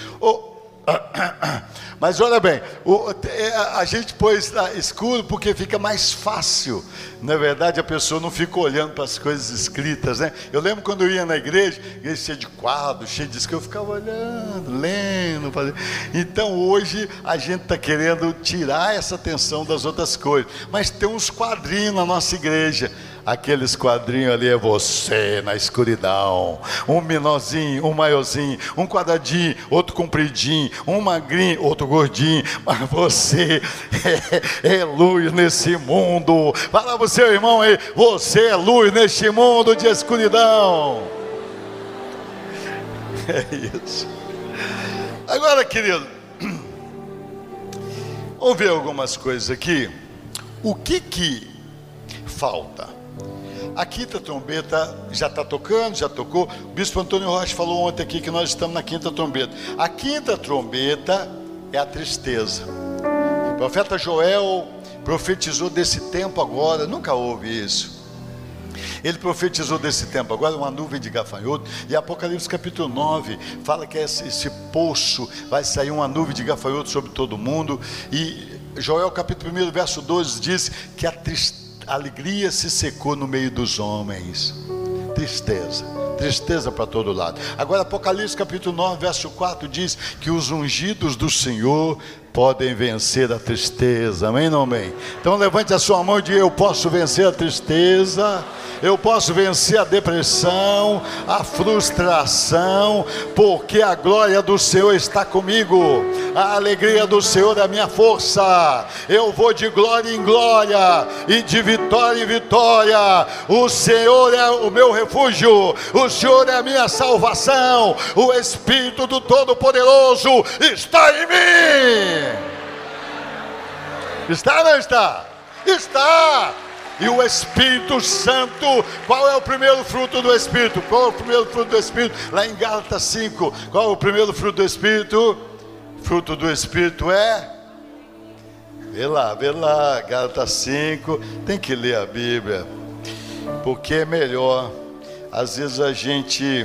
Mas olha bem, a gente pôs escuro porque fica mais fácil. Na verdade, a pessoa não fica olhando para as coisas escritas, né? Eu lembro quando eu ia na igreja cheia de quadros, cheio de eu ficava olhando, lendo, fazendo. Então hoje a gente está querendo tirar essa atenção das outras coisas. Mas tem uns quadrinhos na nossa igreja. Aqueles quadrinhos ali é você na escuridão. Um menorzinho, um maiorzinho, um quadradinho, outro compridinho, um magrinho, outro gordinho. Mas você é luz nesse mundo. Fala para o seu irmão aí, você é luz neste mundo de escuridão. É isso. Agora, querido, vamos ver algumas coisas aqui. O que falta? A quinta trombeta já está tocando, já tocou. O bispo Antônio Rocha falou ontem aqui que nós estamos na quinta trombeta. A quinta trombeta é a tristeza. O profeta Joel profetizou desse tempo agora, nunca houve isso. Ele profetizou desse tempo agora, uma nuvem de gafanhoto. E Apocalipse capítulo 9 fala que esse poço vai sair uma nuvem de gafanhoto sobre todo mundo. E Joel capítulo 1 verso 12 diz que a alegria se secou no meio dos homens. Tristeza para todo lado. Agora Apocalipse capítulo 9 verso 4 diz que os ungidos do Senhor podem vencer a tristeza. Amém, não amém? Então levante a sua mão e diga: eu posso vencer a tristeza, eu posso vencer a depressão, a frustração, porque a glória do Senhor está comigo, a alegria do Senhor é a minha força. Eu vou de glória em glória e de vitória em vitória. O Senhor é o meu refúgio, o Senhor é a minha salvação. O Espírito do Todo-Poderoso está em mim. Está ou não está? Está! E o Espírito Santo, qual é o primeiro fruto do Espírito? Qual é o primeiro fruto do Espírito? Lá em Gálatas 5, qual é o primeiro fruto do Espírito? Fruto do Espírito é? Vê lá, Gálatas 5, tem que ler a Bíblia, porque é melhor. Às vezes a gente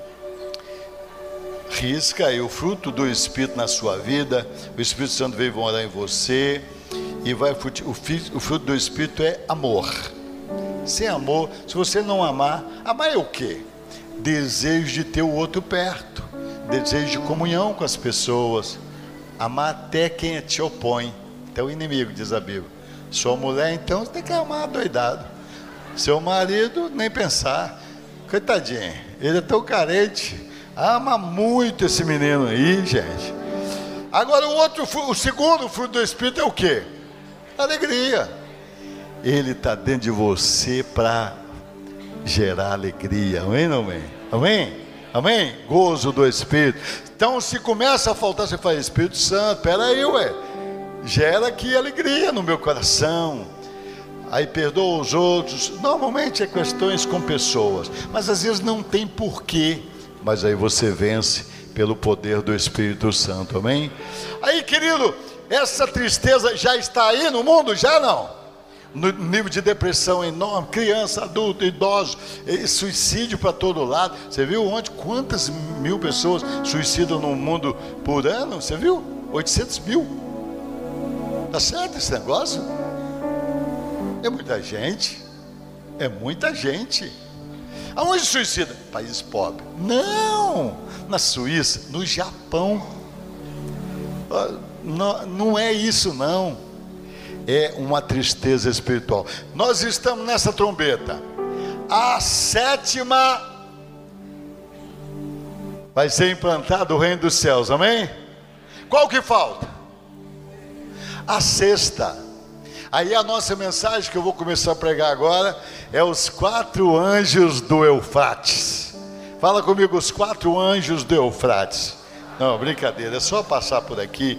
risca aí o fruto do Espírito na sua vida, o Espírito Santo veio morar em você, e o fruto do Espírito é amor. Sem amor, se você não amar é o quê? Desejo de ter o outro perto, desejo de comunhão com as pessoas, amar até quem te opõe, até o inimigo, diz a Bíblia. Sua mulher, então, você tem que amar doidado. Seu marido, nem pensar, coitadinho, ele é tão carente, ama muito esse menino aí, gente. Agora o segundo fruto do Espírito é o quê? Alegria. Ele está dentro de você para gerar alegria. Amém, não amém? Amém? Amém? Gozo do Espírito. Então, se começa a faltar, você fala: Espírito Santo, peraí, gera aqui alegria no meu coração. Aí perdoa os outros. Normalmente é questões com pessoas, mas às vezes não tem porquê. Mas aí você vence pelo poder do Espírito Santo. Amém? Aí, querido, essa tristeza já está aí no mundo? Já não? No nível de depressão enorme, criança, adulto, idoso, suicídio para todo lado. Você viu ontem quantas mil pessoas suicidam no mundo por ano? Você viu? 800 mil. Tá certo esse negócio? É muita gente. É muita gente. Aonde suicida? Países pobres. Não! Na Suíça, no Japão. Não é isso não. É uma tristeza espiritual. Nós estamos nessa trombeta. A sétima vai ser implantado o reino dos céus, amém? Qual que falta? A sexta. Aí a nossa mensagem que eu vou começar a pregar agora é os 4 anjos do Eufrates. Fala comigo, os 4 anjos do Eufrates. Não, brincadeira, é só passar por aqui.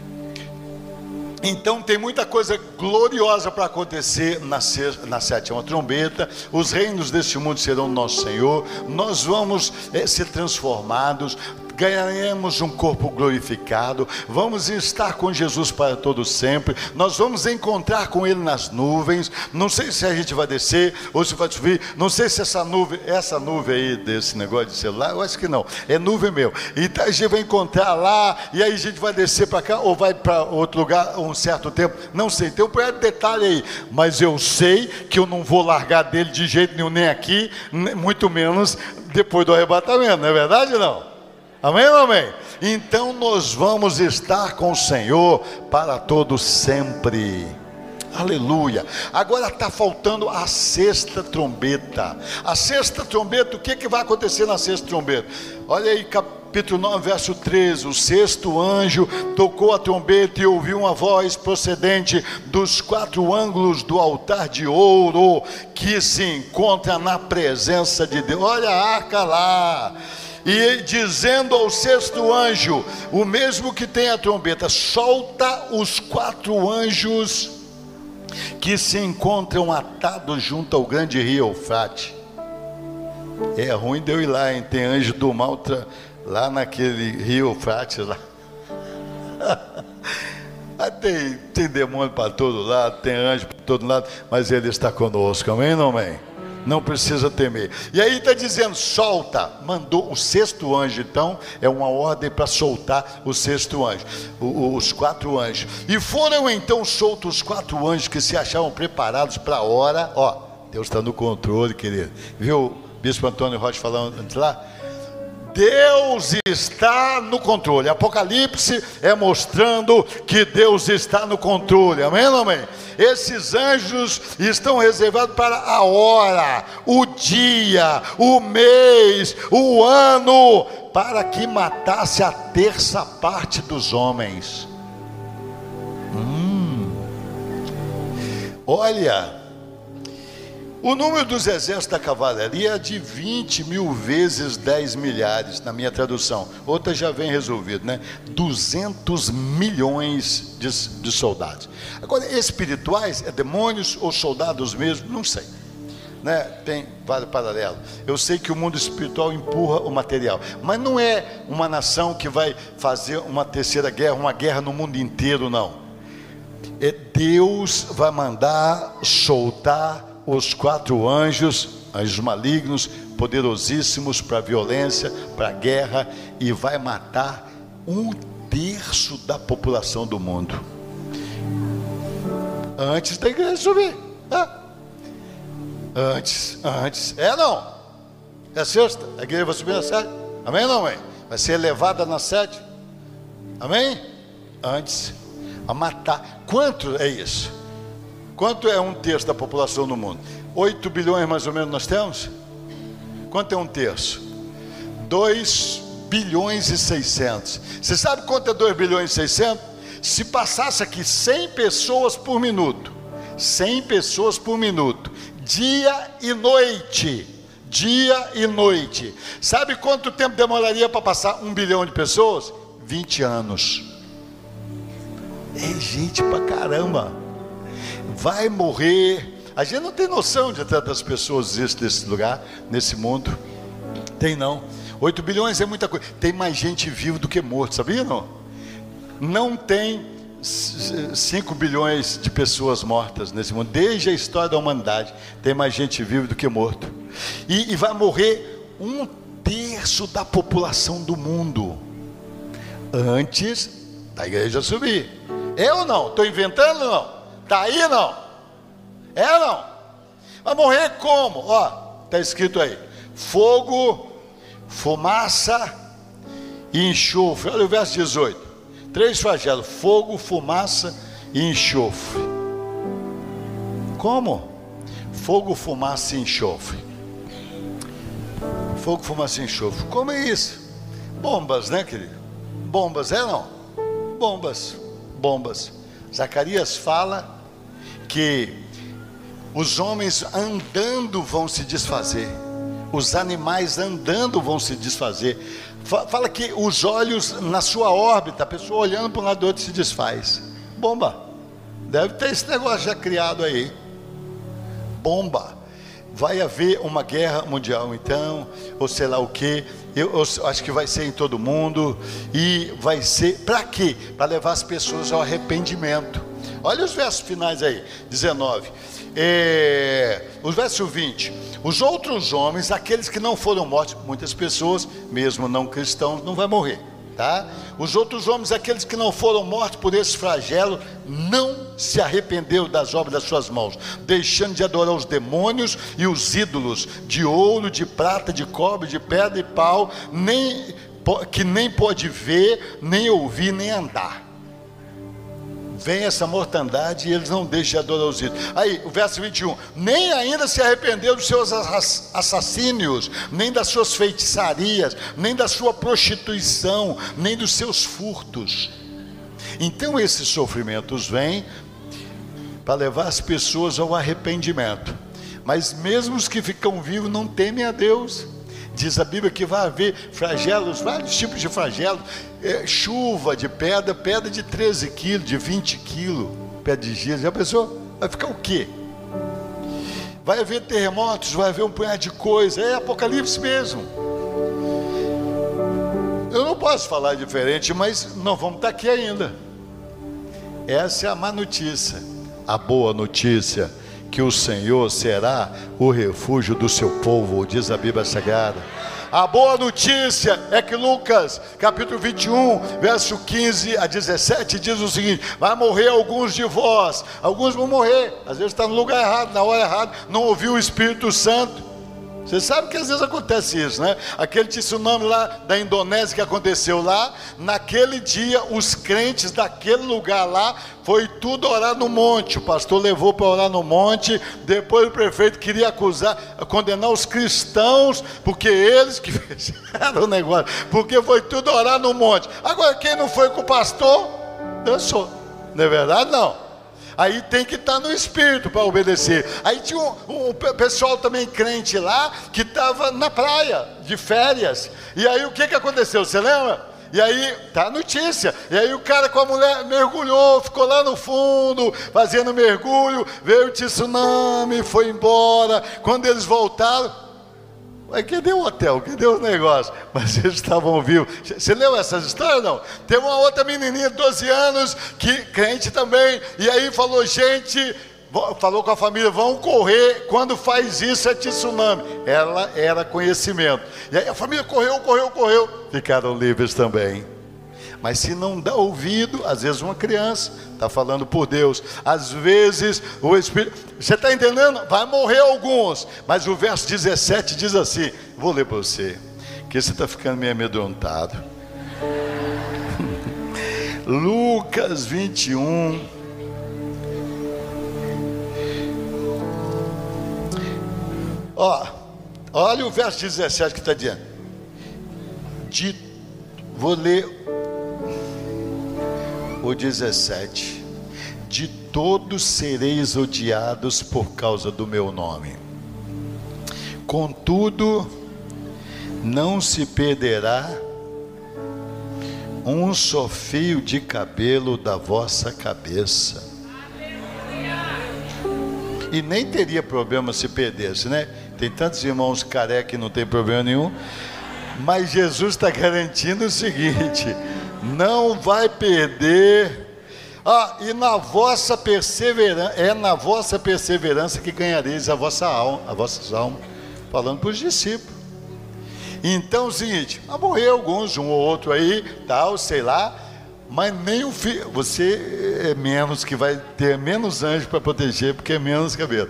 Então tem muita coisa gloriosa para acontecer na sétima trombeta. Os reinos deste mundo serão nosso Senhor. Nós vamos ser transformados. ganharemos um corpo glorificado, vamos estar com Jesus para todo sempre, nós vamos encontrar com Ele nas nuvens. Não sei se a gente vai descer ou se vai subir, não sei se essa nuvem aí desse negócio de celular, eu acho que não, é nuvem mesmo. Então a gente vai encontrar lá, e aí a gente vai descer para cá ou vai para outro lugar um certo tempo, não sei, tem um detalhe aí, mas eu sei que eu não vou largar dele de jeito nenhum, nem aqui, muito menos depois do arrebatamento, não é verdade ou não? Amém ou não amém? Então nós vamos estar com o Senhor para todo sempre. Aleluia. Agora está faltando a sexta trombeta. A sexta trombeta, o que vai acontecer na sexta trombeta? Olha aí, capítulo 9, verso 13. O sexto anjo tocou a trombeta e ouviu uma voz procedente dos quatro ângulos do altar de ouro que se encontra na presença de Deus. Olha a arca lá. E dizendo ao sexto anjo, o mesmo que tem a trombeta, solta os quatro anjos que se encontram atados junto ao grande rio Eufrates. É ruim de eu ir lá, hein? Tem anjo do mal lá naquele rio Eufrates lá. tem demônio para todo lado, tem anjo para todo lado, mas Ele está conosco, amém ou não amém? Não precisa temer. E aí está dizendo, solta. Mandou o sexto anjo, então, é uma ordem para soltar o sexto anjo, os quatro anjos. E foram então soltos os quatro anjos que se achavam preparados para a hora. Ó, Deus está no controle, querido. Viu o bispo Antônio Rocha falando antes lá? Deus está no controle. Apocalipse é mostrando que Deus está no controle, amém ou amém? Esses anjos estão reservados para a hora, o dia, o mês, o ano, para que matasse a terça parte dos homens. Olha, o número dos exércitos da cavalaria é de 20 mil vezes 10 milhares, na minha tradução. Outra já vem resolvido, né? 200 milhões de soldados. Agora, espirituais, é demônios ou soldados mesmo? Não sei, né? Tem vários paralelos. Eu sei que o mundo espiritual empurra o material, mas não é uma nação que vai fazer uma terceira guerra, uma guerra no mundo inteiro, não. Deus vai mandar soltar os quatro anjos malignos, poderosíssimos para a violência, para a guerra, e vai matar 1/3 da população do mundo, antes da igreja subir. Antes, não? É sexta, a igreja vai subir na 7, amém ou não amém? Vai ser elevada na 7, amém? Antes, a matar. Quanto é isso? Quanto é 1/3 da população do mundo? 8 bilhões mais ou menos nós temos? Quanto é 1/3? 2 bilhões e 600. Você sabe quanto é 2 bilhões e 600? Se passasse aqui 100 pessoas por minuto, 100 pessoas por minuto, dia e noite, sabe quanto tempo demoraria para passar 1 bilhão de pessoas? 20 anos. É gente pra caramba. Vai morrer. A gente não tem noção de tantas pessoas existem nesse lugar, nesse mundo. Tem não. 8 bilhões é muita coisa. Tem mais gente viva do que morto, sabia não? Não tem 5 bilhões de pessoas mortas nesse mundo. Desde a história da humanidade, tem mais gente viva do que morto. E vai morrer 1/3 da população do mundo, antes da igreja subir. É ou não? Estou inventando ou não? Está aí não? É ou não? Vai morrer como? Ó, está escrito aí: fogo, fumaça e enxofre. Olha o verso 18. 3 flagelos: fogo, fumaça e enxofre. Como? Fogo, fumaça e enxofre. Fogo, fumaça e enxofre. Como é isso? Bombas, né, querido? Bombas, é ou não? Bombas. Zacarias fala que os homens andando vão se desfazer, os animais andando vão se desfazer. Fala que os olhos na sua órbita, a pessoa olhando para um lado do outro se desfaz. Bomba. Deve ter esse negócio já criado aí. Bomba. vai haver uma guerra mundial então, ou sei lá o que, eu acho que vai ser em todo mundo, e vai ser, para quê? Para levar as pessoas ao arrependimento. Olha os versos finais aí, 19, os versos 20, os outros homens, aqueles que não foram mortos, muitas pessoas, mesmo não cristãos, não vai morrer. Tá? Os outros homens, aqueles que não foram mortos por esse flagelo, não se arrependeram das obras das suas mãos, deixando de adorar os demônios e os ídolos de ouro, de prata, de cobre, de pedra e pau, que nem pode ver, nem ouvir, nem andar. Vem essa mortandade e eles não deixam de adorar os ídolos. Aí, o verso 21, nem ainda se arrependeu dos seus assassínios, nem das suas feitiçarias, nem da sua prostituição, nem dos seus furtos. Então esses sofrimentos vêm para levar as pessoas ao arrependimento, mas mesmo os que ficam vivos não temem a Deus. Diz a Bíblia que vai haver flagelos, vários tipos de flagelos, chuva de pedra, pedra de 13 quilos, de 20 quilos, pedra de giz. Já pensou? Vai ficar o quê? Vai haver terremotos, vai haver um punhado de coisa, é Apocalipse mesmo. Eu não posso falar diferente, mas não vamos estar aqui ainda. Essa é a má notícia. A boa notícia, que o Senhor será o refúgio do seu povo, diz a Bíblia Sagrada. A boa notícia é que Lucas, capítulo 21, verso 15 a 17, diz o seguinte: vai morrer alguns de vós, alguns vão morrer, às vezes está no lugar errado, na hora errada, não ouviu o Espírito Santo. Você sabe que às vezes acontece isso, né? Aquele tsunami lá da Indonésia que aconteceu lá, naquele dia os crentes daquele lugar lá, foi tudo orar no monte. O pastor levou para orar no monte, depois o prefeito queria condenar os cristãos, porque eles que fizeram o negócio, porque foi tudo orar no monte. Agora quem não foi com o pastor, dançou, não é verdade? Não. Aí tem que estar no Espírito para obedecer. Aí tinha um pessoal também crente lá, que estava na praia, de férias. E aí o que aconteceu, você lembra? E aí, tá a notícia. E aí o cara com a mulher mergulhou, ficou lá no fundo, fazendo mergulho, veio o tsunami, foi embora. Quando eles voltaram, mas cadê o hotel? Cadê os negócios? Mas eles estavam vivos. Você leu essas histórias ou não? Tem uma outra menininha de 12 anos, que crente também, e aí falou, gente, falou com a família, vão correr, quando faz isso é tsunami. Ela era conhecimento. E aí a família correu, ficaram livres também. Mas se não dá ouvido, às vezes uma criança está falando por Deus, às vezes o Espírito, você está entendendo? Vai morrer alguns, mas o verso 17 diz assim, vou ler para você, que você está ficando meio amedrontado. Lucas 21, olha o verso 17 que está dizendo, vou ler o 17, de todos sereis odiados por causa do meu nome, contudo não se perderá um só fio de cabelo da vossa cabeça. E nem teria problema se perdesse, né? Tem tantos irmãos carecas que não tem problema nenhum, mas Jesus está garantindo o seguinte: não vai perder. E na vossa perseverança, é na vossa perseverança que ganhareis as vossas almas, falando para os discípulos. Então é o seguinte, vai morrer alguns, um ou outro aí, tal, sei lá, mas nem o filho, você é menos, que vai ter menos anjo para proteger, porque é menos cabelo,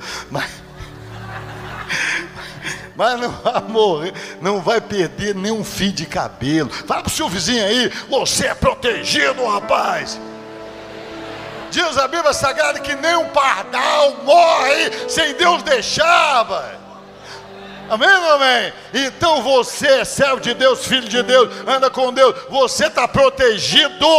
mas não vai morrer, não vai perder nenhum fio de cabelo. Fala pro seu vizinho aí, você é protegido, rapaz. Diz a Bíblia Sagrada que nem um pardal morre sem Deus deixar, vai. Amém ou amém? Então você é servo de Deus, filho de Deus, anda com Deus, você está protegido.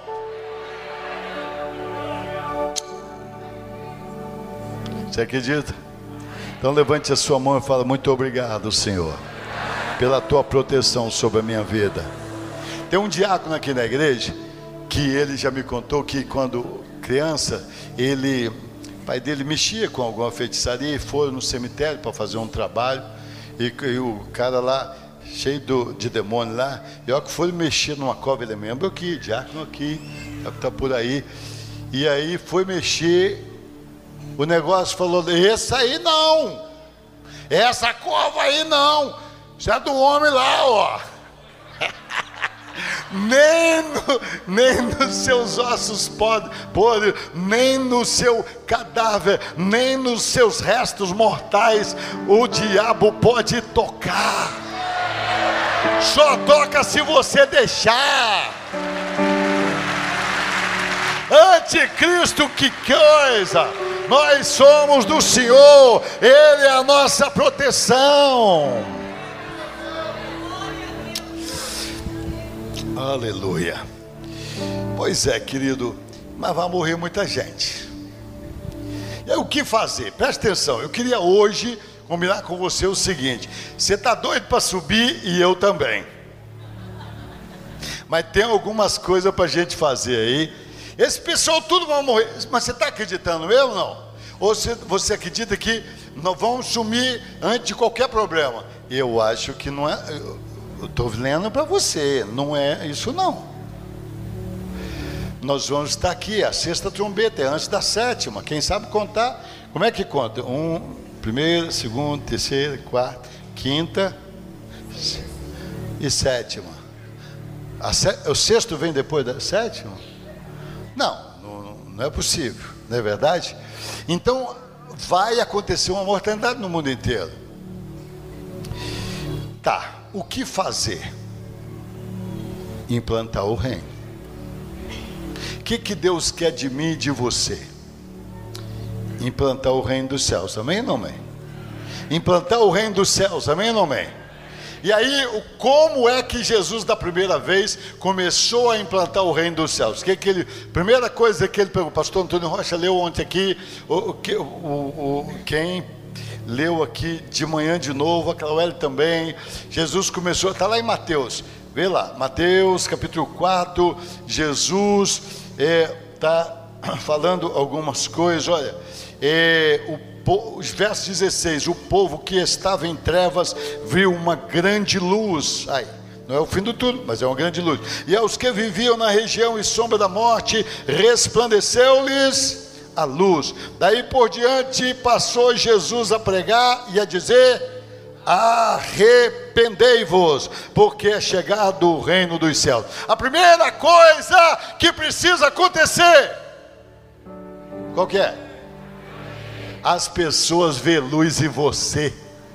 Você acredita? Então levante a sua mão e fala, muito obrigado, Senhor, pela tua proteção sobre a minha vida. Tem um diácono aqui na igreja, que ele já me contou que quando criança, ele pai dele mexia com alguma feitiçaria e foram no cemitério para fazer um trabalho. E o cara lá, cheio de demônio lá, e ó que foi mexer numa cova, ele é membro aqui, diácono aqui, está por aí. E aí foi mexer, o negócio falou: esse aí não, essa cova aí não, isso é do homem lá, ó. nem nos seus ossos podres, nem no seu cadáver, nem nos seus restos mortais o diabo pode tocar. Só toca se você deixar. Anticristo, que coisa! Nós somos do Senhor, Ele é a nossa proteção. Aleluia. Pois é, querido, mas vai morrer muita gente. E aí, o que fazer? Presta atenção, eu queria hoje combinar com você o seguinte: você está doido para subir e eu também, mas tem algumas coisas para a gente fazer aí. Esse pessoal tudo vai morrer, mas você está acreditando mesmo ou não? Ou você acredita que nós vamos sumir antes de qualquer problema? Eu acho que não é. Eu estou lendo para você, não é isso não. Nós vamos estar aqui, a sexta trombeta é antes da sétima. Quem sabe contar, como é que conta? Primeira, segunda, terceira, quarta, quinta e sétima. O sexto vem depois da sétima? Não é possível, não é verdade? Então vai acontecer uma mortandade no mundo inteiro. Tá. O que fazer? Implantar o reino. O que Deus quer de mim e de você? Implantar o reino dos céus, amém ou não amém? Implantar o reino dos céus, amém ou não amém? E aí, como é que Jesus da primeira vez começou a implantar o reino dos céus? Primeira coisa que ele pegou, pastor Antônio Rocha leu ontem aqui, quem leu aqui de manhã de novo, a Claueli também. Jesus começou, está lá em Mateus, vê lá, Mateus capítulo 4, Jesus está falando algumas coisas. Olha, os versos 16, o povo que estava em trevas viu uma grande luz. Não é o fim do túnel, mas é uma grande luz. E aos que viviam na região e sombra da morte, resplandeceu-lhes a luz. Daí por diante passou Jesus a pregar e a dizer: arrependei-vos, porque é chegado o reino dos céus. A primeira coisa que precisa acontecer, qual que é? As pessoas vê luz em você.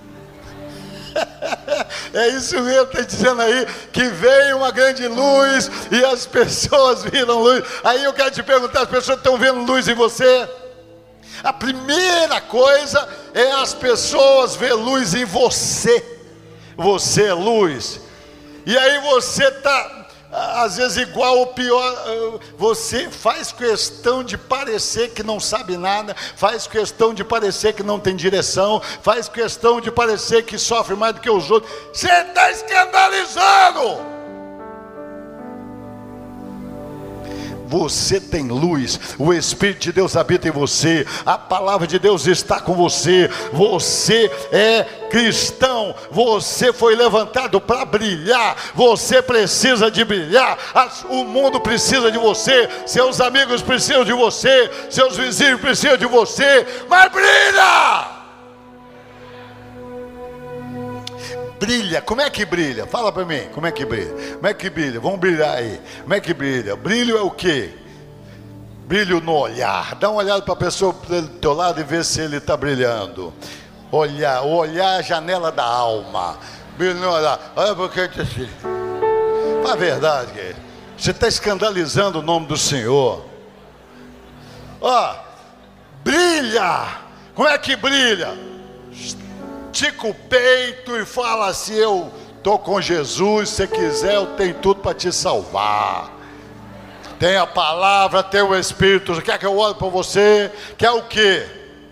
É isso mesmo, está dizendo aí que veio uma grande luz e as pessoas viram luz. Aí eu quero te perguntar: as pessoas estão vendo luz em você? A primeira coisa é as pessoas ver luz em você. Você é luz. E aí você está às vezes igual ou pior, você faz questão de parecer que não sabe nada, faz questão de parecer que não tem direção, faz questão de parecer que sofre mais do que os outros. Você está escandalizando. Você tem luz, o Espírito de Deus habita em você, a palavra de Deus está com você, você é cristão, você foi levantado para brilhar, você precisa de brilhar, o mundo precisa de você, seus amigos precisam de você, seus vizinhos precisam de você, mas brilha! Brilha, como é que brilha? Fala para mim, como é que brilha? Como é que brilha? Vamos brilhar aí. Como é que brilha? Brilho é o quê? Brilho no olhar. Dá uma olhada para a pessoa do teu lado e vê se ele está brilhando. O olhar é a janela da alma. Brilho no olhar. Olha porque a verdade, você está escandalizando o nome do Senhor. Brilha. Como é que brilha? Estica o peito e fala assim: eu estou com Jesus, se quiser eu tenho tudo para te salvar. Tem a palavra, tem o Espírito. Quer que eu ore para você? Quer o quê?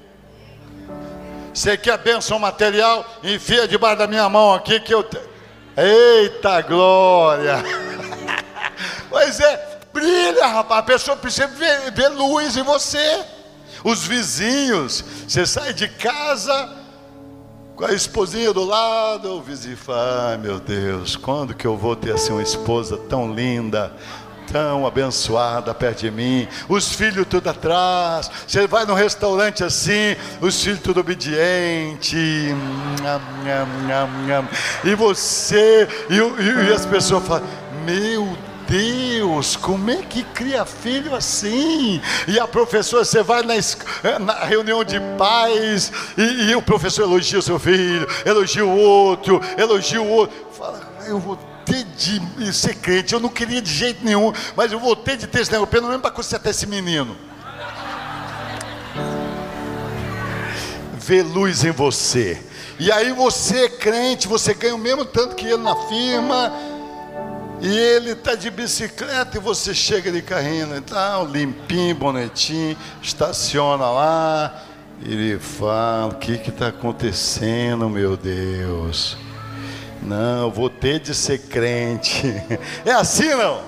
Você quer bênção material? Enfia debaixo da minha mão aqui que eu... Eita glória! Pois é, brilha, rapaz. A pessoa precisa ver luz em você. Os vizinhos, você sai de casa com a esposinha do lado, o vizinho fala: ai meu Deus, quando que eu vou ter assim uma esposa tão linda, tão abençoada perto de mim? Os filhos tudo atrás. Você vai num restaurante assim, os filhos tudo obedientes, e você, e as pessoas falam: meu Deus, como é que cria filho assim? E a professora, você vai na reunião de pais, e o professor elogia o seu filho, elogia o outro, fala: eu vou ter de ser crente, eu não queria de jeito nenhum, mas eu vou ter de ter esse negócio, pelo menos para consertar esse menino. Vê luz em você, e aí você é crente, você ganha o mesmo tanto que ele na firma, e ele está de bicicleta e você chega de carrinho e tal, limpinho, bonitinho, estaciona lá, e ele fala: o que está acontecendo, meu Deus? Não, eu vou ter de ser crente. É assim, não?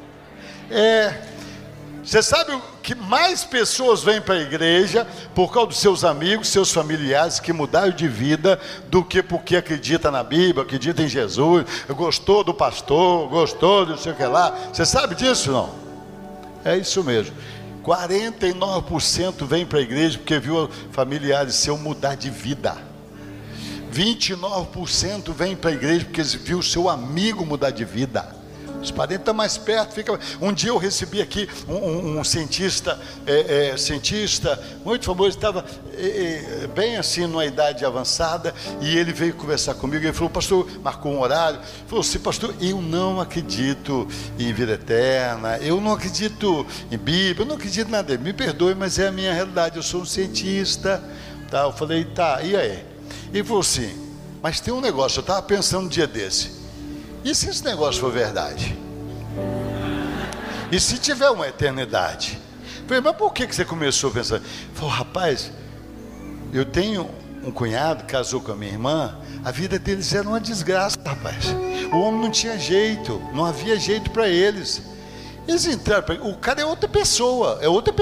Você sabe que mais pessoas vêm para a igreja por causa dos seus amigos, seus familiares que mudaram de vida, do que porque acredita na Bíblia, acredita em Jesus, gostou do pastor, gostou do não sei o que lá. Você sabe disso, não? É isso mesmo. 49% vem para a igreja porque viu familiares seu mudar de vida. 29% vem para a igreja porque viu seu amigo mudar de vida. Os parentes estão mais perto. Um dia eu recebi aqui um cientista muito famoso, estava bem assim, numa idade avançada, e ele veio conversar comigo. Ele falou: pastor, marcou um horário, falou assim: pastor, eu não acredito em vida eterna, eu não acredito em Bíblia, eu não acredito em nada. Me perdoe, mas é a minha realidade, eu sou um cientista. Tá, eu falei: tá, e aí? Ele falou assim: mas tem um negócio, eu estava pensando um dia desse, e se esse negócio for verdade? E se tiver uma eternidade? Eu falei: mas por que você começou a pensar? Ele falou: rapaz, eu tenho um cunhado que casou com a minha irmã, a vida deles era uma desgraça, rapaz. O homem não tinha jeito, não havia jeito para eles. Eles entraram, o cara é outra pessoa,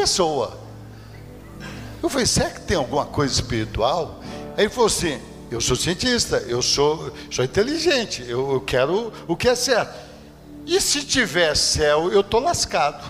Eu falei: será que tem alguma coisa espiritual? Aí ele falou assim: eu sou cientista, eu sou inteligente, eu quero o que é certo. E se tiver céu, eu estou lascado.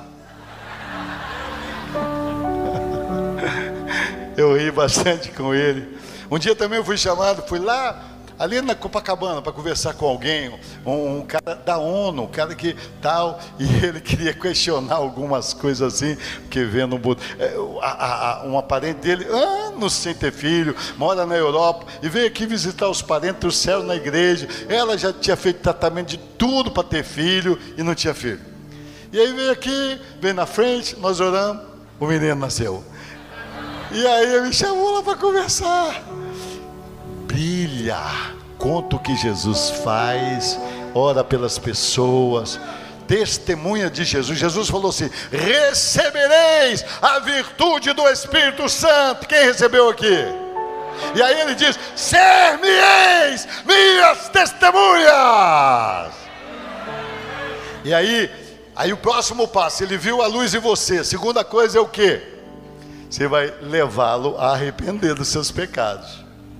Eu ri bastante com ele. Um dia também eu fui lá, ali na Copacabana, para conversar com alguém, um cara da ONU, um cara que tal, e ele queria questionar algumas coisas assim, porque vendo uma parente dele, anos sem ter filho, mora na Europa, e veio aqui visitar os parentes, trouxeram na igreja. Ela já tinha feito tratamento de tudo para ter filho, e não tinha filho. E aí veio na frente, nós oramos, o menino nasceu. E aí ele me chamou lá para conversar. Brilha, conta o que Jesus faz, ora pelas pessoas, testemunha de Jesus. Jesus falou assim: recebereis a virtude do Espírito Santo. Quem recebeu aqui? E aí ele diz: ser-me-eis minhas testemunhas. E aí o próximo passo, ele viu a luz em você. A segunda coisa é o quê? Você vai levá-lo a arrepender dos seus pecados.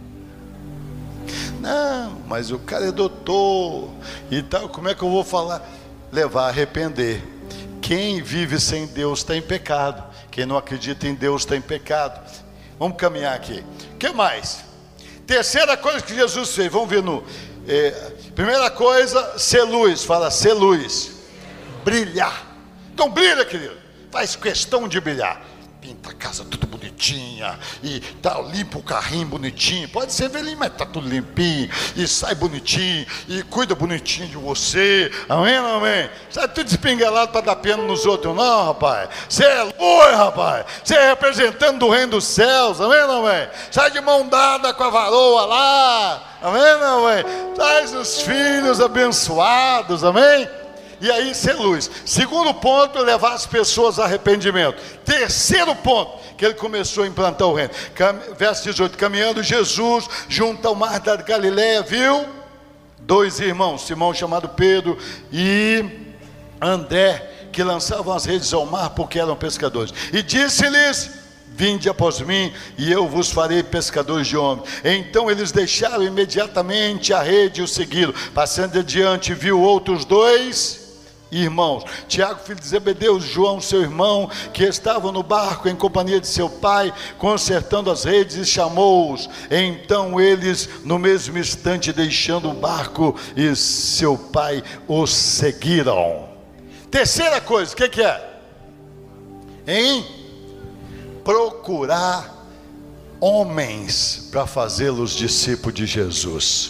Não, mas o cara é doutor e tal, como é que eu vou falar? Levar a arrepender. Quem vive sem Deus está em pecado. Quem não acredita em Deus está em pecado. Vamos caminhar aqui. O que mais? Terceira coisa que Jesus fez, vamos ver primeira coisa, ser luz. Fala: ser luz. Brilhar. Então brilha, querido. Faz questão de brilhar. Pinta a casa tudo bonitinha e tal, limpa o carrinho bonitinho, pode ser velhinho, mas tá tudo limpinho, e sai bonitinho, e cuida bonitinho de você, amém, amém? Sai tudo espinguelado para dar pena nos outros, não, rapaz. Você é luz, rapaz. Você é representante do reino dos céus, amém, amém? Sai de mão dada com a varoa lá, amém, amém? Traz os filhos abençoados, amém? E aí ser luz. Segundo ponto, levar as pessoas a arrependimento. Terceiro ponto, que ele começou a implantar o reino. Verso 18, caminhando Jesus junto ao mar da Galileia, viu 2 irmãos, Simão chamado Pedro e André, que lançavam as redes ao mar porque eram pescadores. E disse-lhes: vinde após mim, e eu vos farei pescadores de homens. Então eles deixaram imediatamente a rede e o seguiram. Passando adiante, viu outros 2 irmãos, Tiago, filho de Zebedeu, João, seu irmão, que estavam no barco em companhia de seu pai, consertando as redes, e chamou-os. Então eles, no mesmo instante, deixando o barco e seu pai, os seguiram. Terceira coisa, o que é? Procurar homens para fazê-los discípulos de Jesus.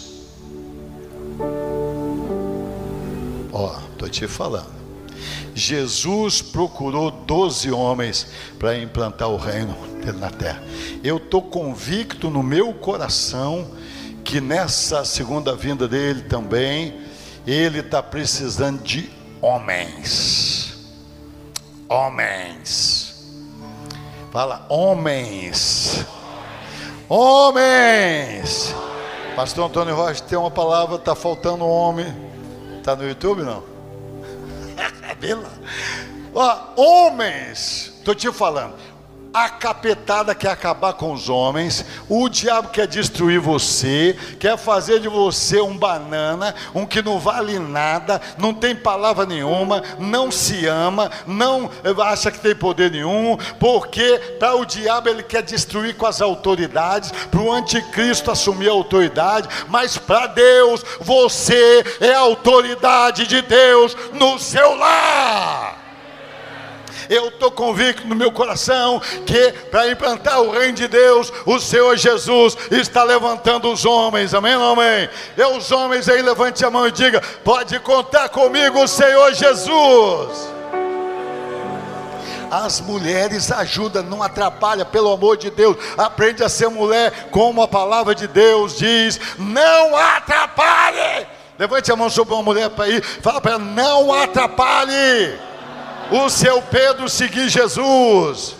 Estou te falando, Jesus procurou 12 homens para implantar o reino dele na terra. Eu estou convicto no meu coração que nessa segunda vinda dele também, ele está precisando de homens. Fala, homens. Pastor Antônio Rocha, tem uma palavra, está faltando um homem. Está no YouTube, não? Homens, estou te falando, a capetada quer acabar com os homens, o diabo quer destruir você, quer fazer de você um banana, um que não vale nada, não tem palavra nenhuma, não se ama, não acha que tem poder nenhum, porque para o diabo ele quer destruir com as autoridades, para o anticristo assumir a autoridade, mas para Deus, você é a autoridade de Deus no seu lar. Eu estou convicto no meu coração que para implantar o reino de Deus, o Senhor Jesus está levantando os homens, amém ou amém? Os homens aí, levante a mão e diga, pode contar comigo, Senhor Jesus. As mulheres ajudam, não atrapalha, pelo amor de Deus. Aprende a ser mulher como a palavra de Deus diz, não atrapalhe. Levante a mão sobre uma mulher para ir, fala para ela, não atrapalhe o seu Pedro seguir Jesus.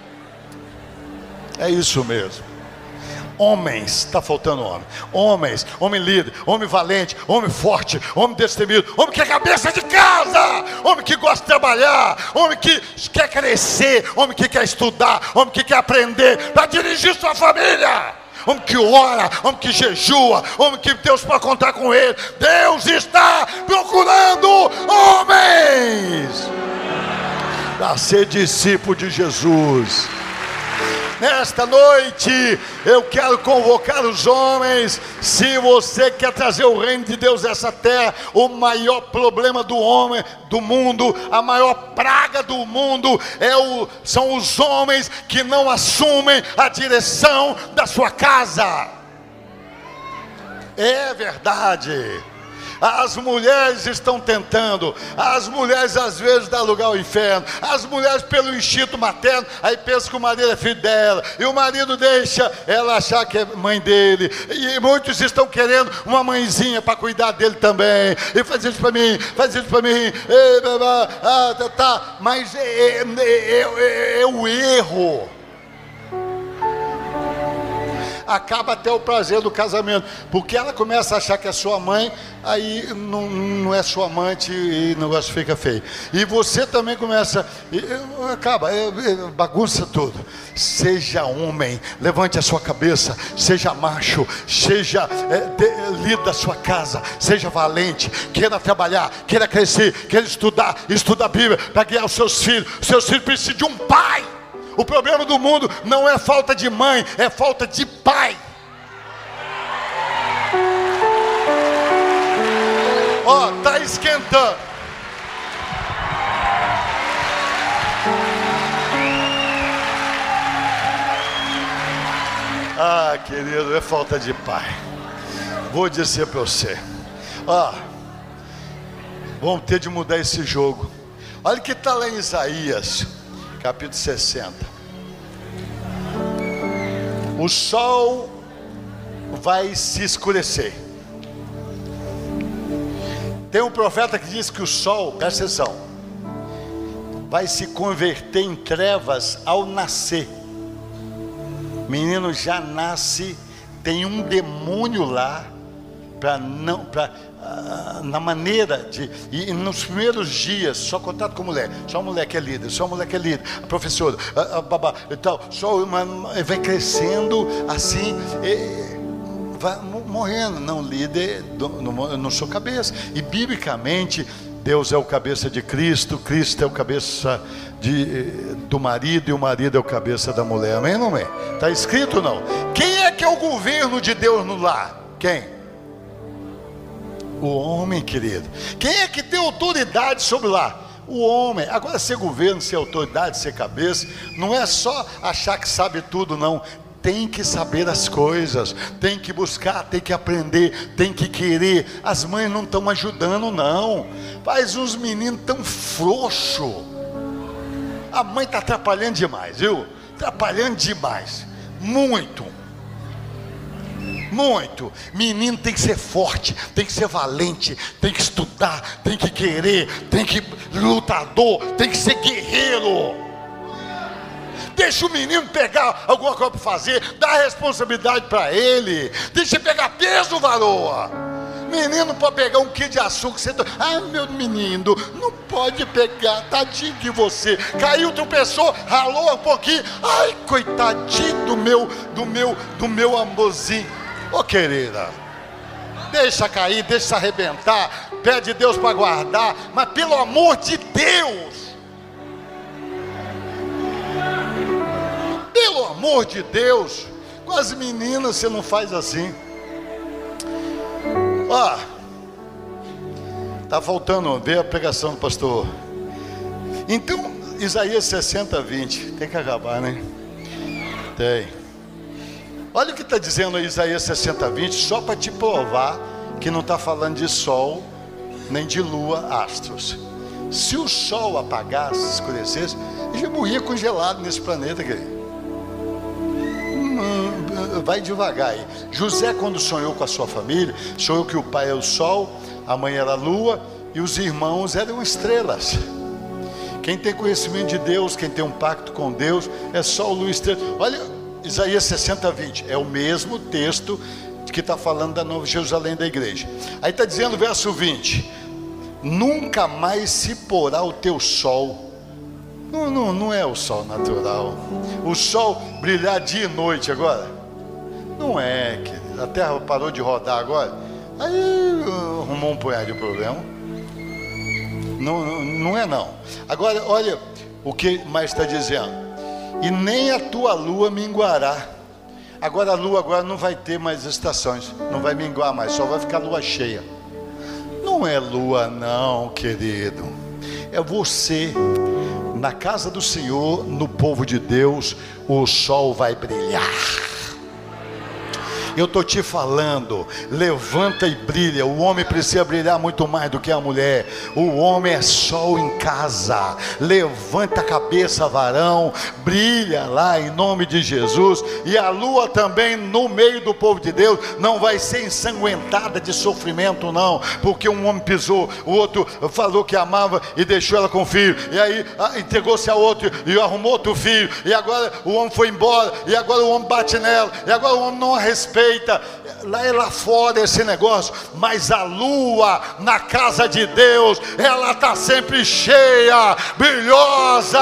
É isso mesmo. Homens, está faltando homem líder, homem valente, homem forte, homem destemido, homem que é cabeça de casa, homem que gosta de trabalhar, homem que quer crescer, homem que quer estudar, homem que quer aprender para dirigir sua família, homem que ora, homem que jejua, homem que Deus pode contar com ele. Deus está procurando homens para ser discípulo de Jesus. Nesta noite eu quero convocar os homens. Se você quer trazer o reino de Deus a essa terra, o maior problema do homem, do mundo, a maior praga do mundo são os homens que não assumem a direção da sua casa. É verdade. As mulheres estão tentando, as mulheres às vezes dão lugar ao inferno, as mulheres pelo instinto materno, aí pensa que o marido é filho dela, e o marido deixa ela achar que é mãe dele, e muitos estão querendo uma mãezinha para cuidar dele também, e faz isso para mim, mas é o erro. Acaba até o prazer do casamento, porque ela começa a achar que é sua mãe, aí não é sua amante e o negócio fica feio. E você também começa, bagunça tudo. Seja homem, levante a sua cabeça, seja macho, seja líder da sua casa, seja valente, queira trabalhar, queira crescer, queira estudar a Bíblia para guiar os seus filhos. Seus filhos precisam de um pai. O problema do mundo não é falta de mãe, é falta de pai. Tá esquentando. Querido, é falta de pai. Vou dizer para você. Vamos ter de mudar esse jogo. Olha o que está lá em Isaías capítulo 60. O sol vai se escurecer. Tem um profeta que diz que o sol, presta atenção, vai se converter em trevas ao nascer. Menino já nasce, tem um demônio lá na maneira de, e nos primeiros dias, só contato com mulher, só mulher que é líder, a professora, a babá e tal, vai crescendo assim, vai morrendo. Não, líder, eu não sou cabeça. E biblicamente, Deus é o cabeça de Cristo, Cristo é o cabeça do marido, e o marido é o cabeça da mulher. Amém ou não é? Está escrito ou não? Quem é que é o governo de Deus no lar? Quem? O homem, querido. Quem é que tem autoridade sobre o lar? O homem. Agora, ser governo, ser autoridade, ser cabeça, não é só achar que sabe tudo, não. Tem que saber as coisas, tem que buscar, tem que aprender, tem que querer. As mães não estão ajudando, não. Faz uns meninos tão frouxos. A mãe está atrapalhando demais, viu? Atrapalhando demais. Muito. Menino tem que ser forte, tem que ser valente, tem que estudar, tem que querer, tem que lutador, tem que ser guerreiro. Deixa o menino pegar alguma coisa para fazer, dá a responsabilidade para ele. Deixa ele pegar peso, varoa. Menino pode pegar um quilo de açúcar, você... meu menino, não pode pegar, tadinho de você. Caiu, tropeçou, ralou um pouquinho. Ai, coitadinho do meu amorzinho. Ô, querida, deixa cair, deixa arrebentar, pede Deus para guardar, mas pelo amor de Deus, pelo amor de Deus, com as meninas você não faz assim. Tá faltando ver a pregação do pastor. Então, Isaías 60:20, tem que acabar, né? Tem. Olha o que está dizendo aí Isaías 60:20, só para te provar que não está falando de sol, nem de lua, astros. Se o sol apagasse, escurecesse, a gente morria congelado nesse planeta, querido. Vai devagar aí. José, quando sonhou com a sua família, sonhou que o pai era o sol, a mãe era a lua e os irmãos eram estrelas. Quem tem conhecimento de Deus, quem tem um pacto com Deus, é sol, lua e estrela. Olha, Isaías 60:20, é o mesmo texto que está falando da Nova Jerusalém, da igreja. Aí está dizendo, verso 20: nunca mais se porá o teu sol. Não é o sol natural. O sol brilhar dia e noite agora? Não é, querido. A terra parou de rodar agora? Aí arrumou um punhado de problema. Não é não. Agora, olha o que mais está dizendo. E nem a tua lua minguará. Agora a lua agora não vai ter mais estações, não vai minguar mais, só vai ficar lua cheia. Não é lua não, querido. É você. Na casa do Senhor, no povo de Deus, o sol vai brilhar. Eu estou te falando, levanta e brilha. O homem precisa brilhar muito mais do que a mulher. O homem é sol em casa. Levanta a cabeça, varão, brilha lá em nome de Jesus. E a lua também no meio do povo de Deus não vai ser ensanguentada de sofrimento não, porque um homem pisou, o outro falou que amava e deixou ela com o filho, e aí entregou-se a outro e arrumou outro filho, e agora o homem foi embora, e agora o homem bate nela, e agora o homem não a respeita. Lá é lá fora esse negócio, mas a lua na casa de Deus, ela está sempre cheia, brilhosa.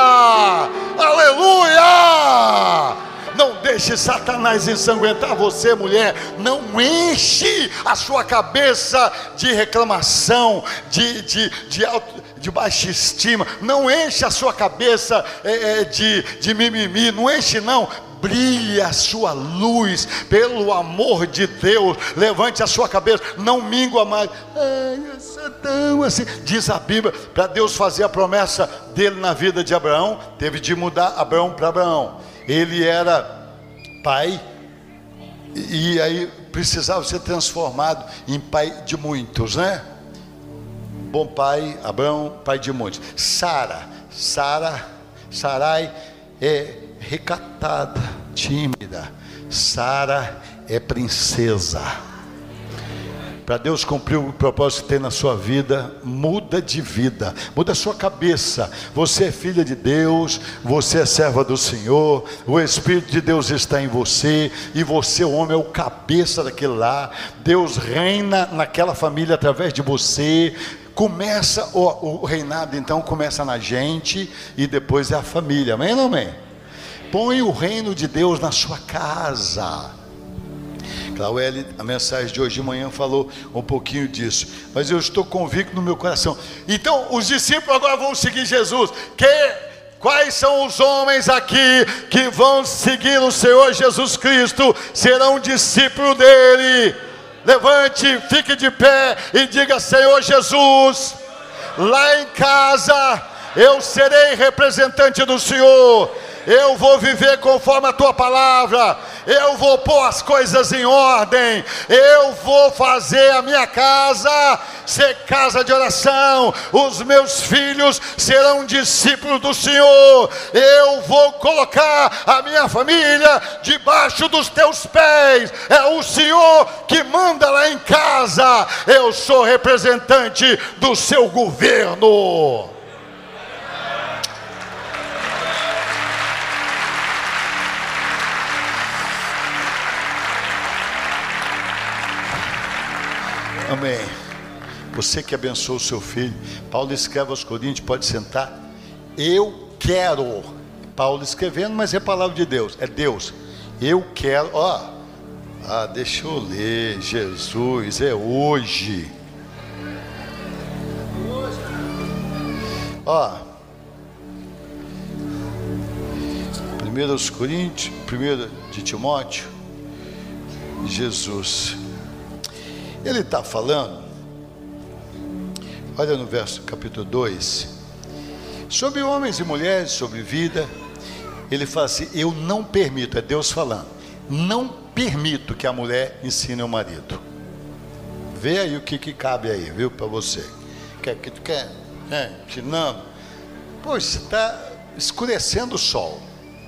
Aleluia! Não deixe Satanás ensanguentar você, mulher. Não enche a sua cabeça de reclamação, de baixa estima. Não enche a sua cabeça de mimimi. Não enche não. Brilhe a sua luz, pelo amor de Deus. Levante a sua cabeça, não mingua mais. Ai, Satã, assim. Diz a Bíblia, para Deus fazer a promessa dele na vida de Abraão, teve de mudar Abraão para Abraão. Ele era pai, e aí precisava ser transformado em pai de muitos, né? Bom pai, Abraão, pai de muitos. Sarai é recatada, tímida. Sara é princesa. para Deus cumprir o propósito que tem na sua vida, muda de vida, muda a sua cabeça. Você é filha de Deus, você é serva do Senhor, o Espírito de Deus está em você, e você, o homem, é o cabeça daquele lar. Deus reina naquela família através de você. Começa o reinado, então começa na gente e depois é a família, amém ou não amém? Põe o reino de Deus na sua casa. Claueli, a mensagem de hoje de manhã falou um pouquinho disso, mas eu estou convicto no meu coração. Então os discípulos agora vão seguir Jesus. Quais são os homens aqui que vão seguir o Senhor Jesus Cristo, serão discípulos dele? Levante, fique de pé e diga: Senhor Jesus, lá em casa eu serei representante do Senhor. Eu vou viver conforme a tua palavra. Eu vou pôr as coisas em ordem. Eu vou fazer a minha casa ser casa de oração. Os meus filhos serão discípulos do Senhor. Eu vou colocar a minha família debaixo dos teus pés. É o Senhor que manda lá em casa. Eu sou representante do seu governo. Amém. Você que abençoa o seu filho. Paulo escreve aos Coríntios, pode sentar. Eu quero. Paulo escrevendo, mas é a palavra de Deus. É Deus. Eu quero. Deixa eu ler. Jesus, é hoje. 1 Coríntios, 1 de Timóteo. Jesus. Ele está falando, olha no verso capítulo 2, sobre homens e mulheres, sobre vida. Ele fala assim: eu não permito, é Deus falando, não permito que a mulher ensine o marido. Vê aí o que cabe aí, viu, para você. Quer? Ensinando? Pois você está escurecendo o sol.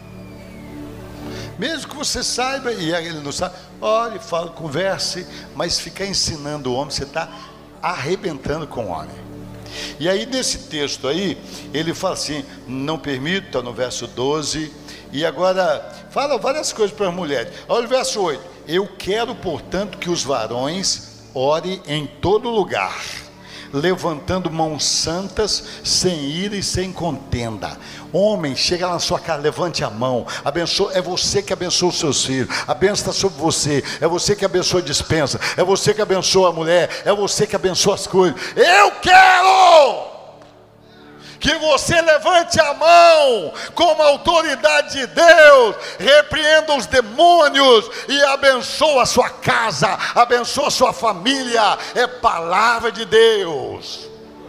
Mesmo que você saiba e ele não sabe, olhe, fala, converse, mas ficar ensinando o homem, você está arrebentando com o homem. E aí nesse texto aí, ele fala assim: não permito, está no verso 12, e agora fala várias coisas para as mulheres. Olha o verso 8: eu quero, portanto, que os varões orem em todo lugar, levantando mãos santas, sem ira e sem contenda. Homem, chega na sua casa, levante a mão, abençoa. É você que abençoa os seus filhos, a bênção está sobre você. É você que abençoa a dispensa, é você que abençoa a mulher, é você que abençoa as coisas. Eu quero que você levante a mão como autoridade de Deus, repreenda os demônios e abençoa a sua casa, abençoa a sua família. É palavra de Deus.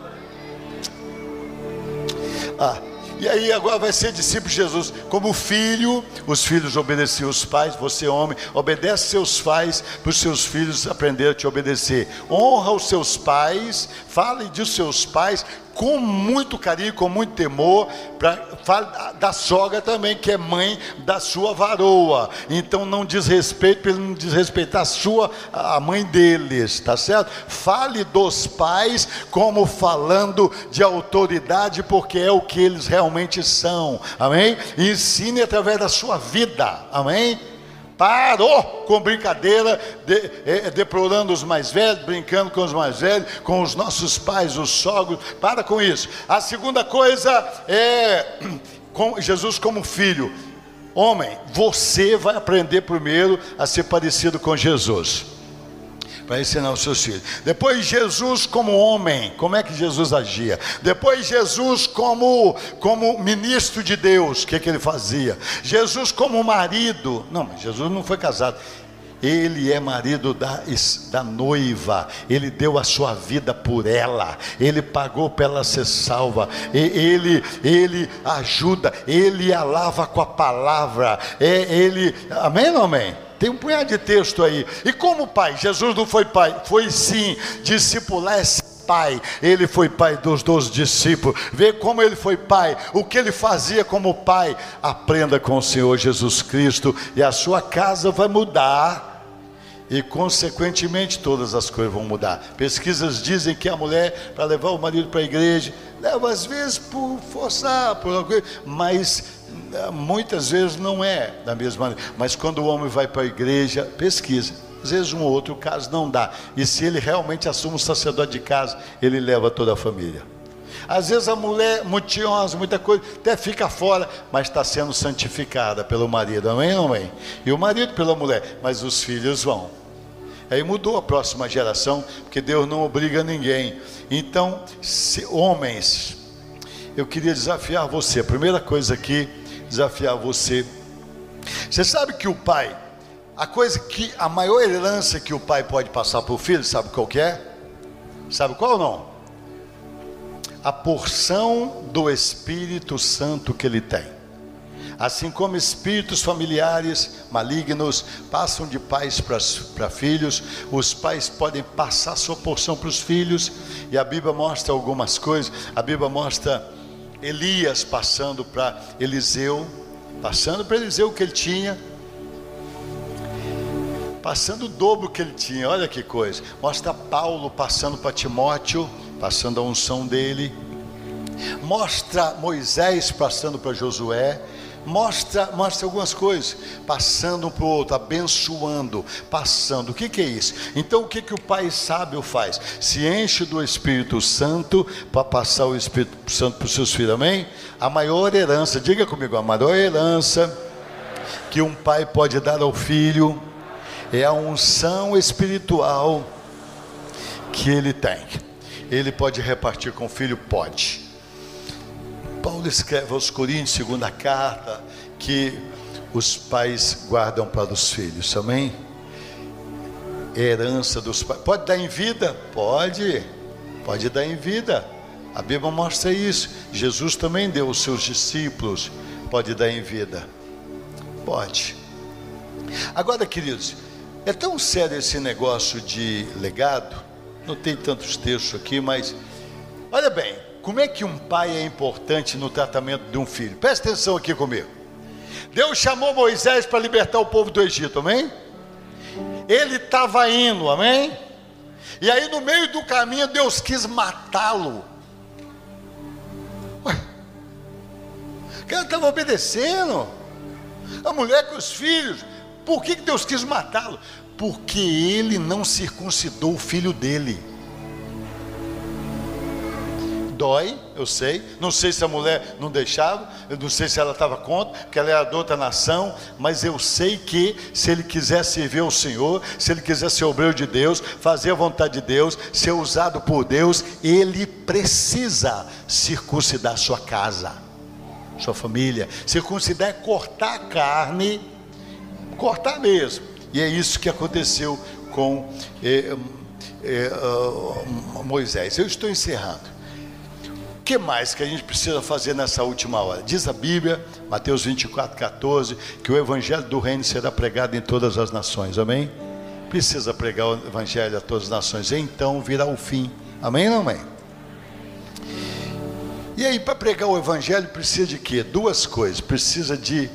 E aí agora vai ser discípulo de Jesus. Como filho, os filhos obedeciam os pais. Você, homem, obedece seus pais, para os seus filhos aprenderem a te obedecer. Honra os seus pais, fale dos seus pais com muito carinho, com muito temor. Fala da sogra também, que é mãe da sua varoa. Então não desrespeite, para ele não desrespeitar a mãe deles, tá certo? Fale dos pais como falando de autoridade, porque é o que eles realmente são, amém? E ensine através da sua vida, amém? Parou com brincadeira, deplorando os mais velhos, brincando com os mais velhos, com os nossos pais, os sogros. Para com isso. A segunda coisa é com Jesus como filho. Homem, você vai aprender primeiro a ser parecido com Jesus, para ensinar os seus filhos. Depois Jesus como homem, como é que Jesus agia? Depois Jesus como ministro de Deus, o que ele fazia? Jesus como marido. Não, mas Jesus não foi casado. Ele é marido da noiva. Ele deu a sua vida por ela. Ele pagou para ela ser salva. Ele ajuda. Ele a lava com a palavra. Amém ou não amém? Tem um punhado de texto aí. E como pai? Jesus não foi pai, foi sim discipular esse pai. Ele foi pai dos 12 discípulos. Vê como ele foi pai, o que ele fazia como pai. Aprenda com o Senhor Jesus Cristo e a sua casa vai mudar. E consequentemente todas as coisas vão mudar. Pesquisas dizem que a mulher, para levar o marido para a igreja, leva às vezes por forçar, por alguma coisa, mas muitas vezes não é da mesma maneira. Mas quando o homem vai para a igreja, pesquisa, às vezes um ou outro caso não dá. E se ele realmente assume o sacerdote de casa, ele leva toda a família. Às vezes a mulher, mutinhosa, muita coisa, até fica fora, mas está sendo santificada pelo marido, amém, amém? E o marido pela mulher, mas os filhos vão. Aí mudou a próxima geração, porque Deus não obriga ninguém. Então, homens, eu queria desafiar você, a primeira coisa aqui, desafiar você. Você sabe que o pai, a maior herança que o pai pode passar para o filho, sabe qual que é? Sabe qual ou não? A porção do Espírito Santo que ele tem. Assim como espíritos familiares malignos passam de pais para filhos, os pais podem passar sua porção para os filhos, e a Bíblia mostra algumas coisas. A Bíblia mostra Elias passando para Eliseu, o que ele tinha, passando o dobro que ele tinha, olha que coisa. Mostra Paulo passando para Timóteo, passando a unção dele. Mostra Moisés passando para Josué. Mostra algumas coisas, passando um para o outro, abençoando, passando. O que é isso? Então o que o pai sábio faz? Se enche do Espírito Santo para passar o Espírito Santo para os seus filhos, amém? A maior herança, diga comigo, a maior herança que um pai pode dar ao filho é a unção espiritual que ele tem. Ele pode repartir com o filho? Pode. Paulo escreve aos Coríntios, segunda carta, que os pais guardam para os filhos, amém? Herança dos pais. Pode dar em vida? Pode dar em vida. A Bíblia mostra isso. Jesus também deu aos seus discípulos. Pode dar em vida? Pode. Agora, queridos, é tão sério esse negócio de legado. Não tem tantos textos aqui, mas olha bem, como é que um pai é importante no tratamento de um filho? Presta atenção aqui comigo. Deus chamou Moisés para libertar o povo do Egito, amém? Ele estava indo, amém? E aí no meio do caminho Deus quis matá-lo. O cara estava obedecendo, a mulher com os filhos. Por que Deus quis matá-lo? Porque ele não circuncidou o filho dele. Dói, eu sei. Não sei se a mulher não deixava, eu não sei se ela estava contra, porque ela era de outra nação, mas eu sei que se ele quiser servir ao Senhor, se ele quiser ser obreiro de Deus, fazer a vontade de Deus, ser usado por Deus, ele precisa circuncidar sua casa, sua família. Circuncidar é cortar a carne, cortar mesmo. E é isso que aconteceu com Moisés. Eu estou encerrando. O que mais que a gente precisa fazer nessa última hora? Diz a Bíblia, Mateus 24:14, que o Evangelho do Reino será pregado em todas as nações, amém? Precisa pregar o Evangelho a todas as nações, então virá o fim, amém ou não amém? E aí, para pregar o Evangelho precisa de quê? Duas coisas, precisa de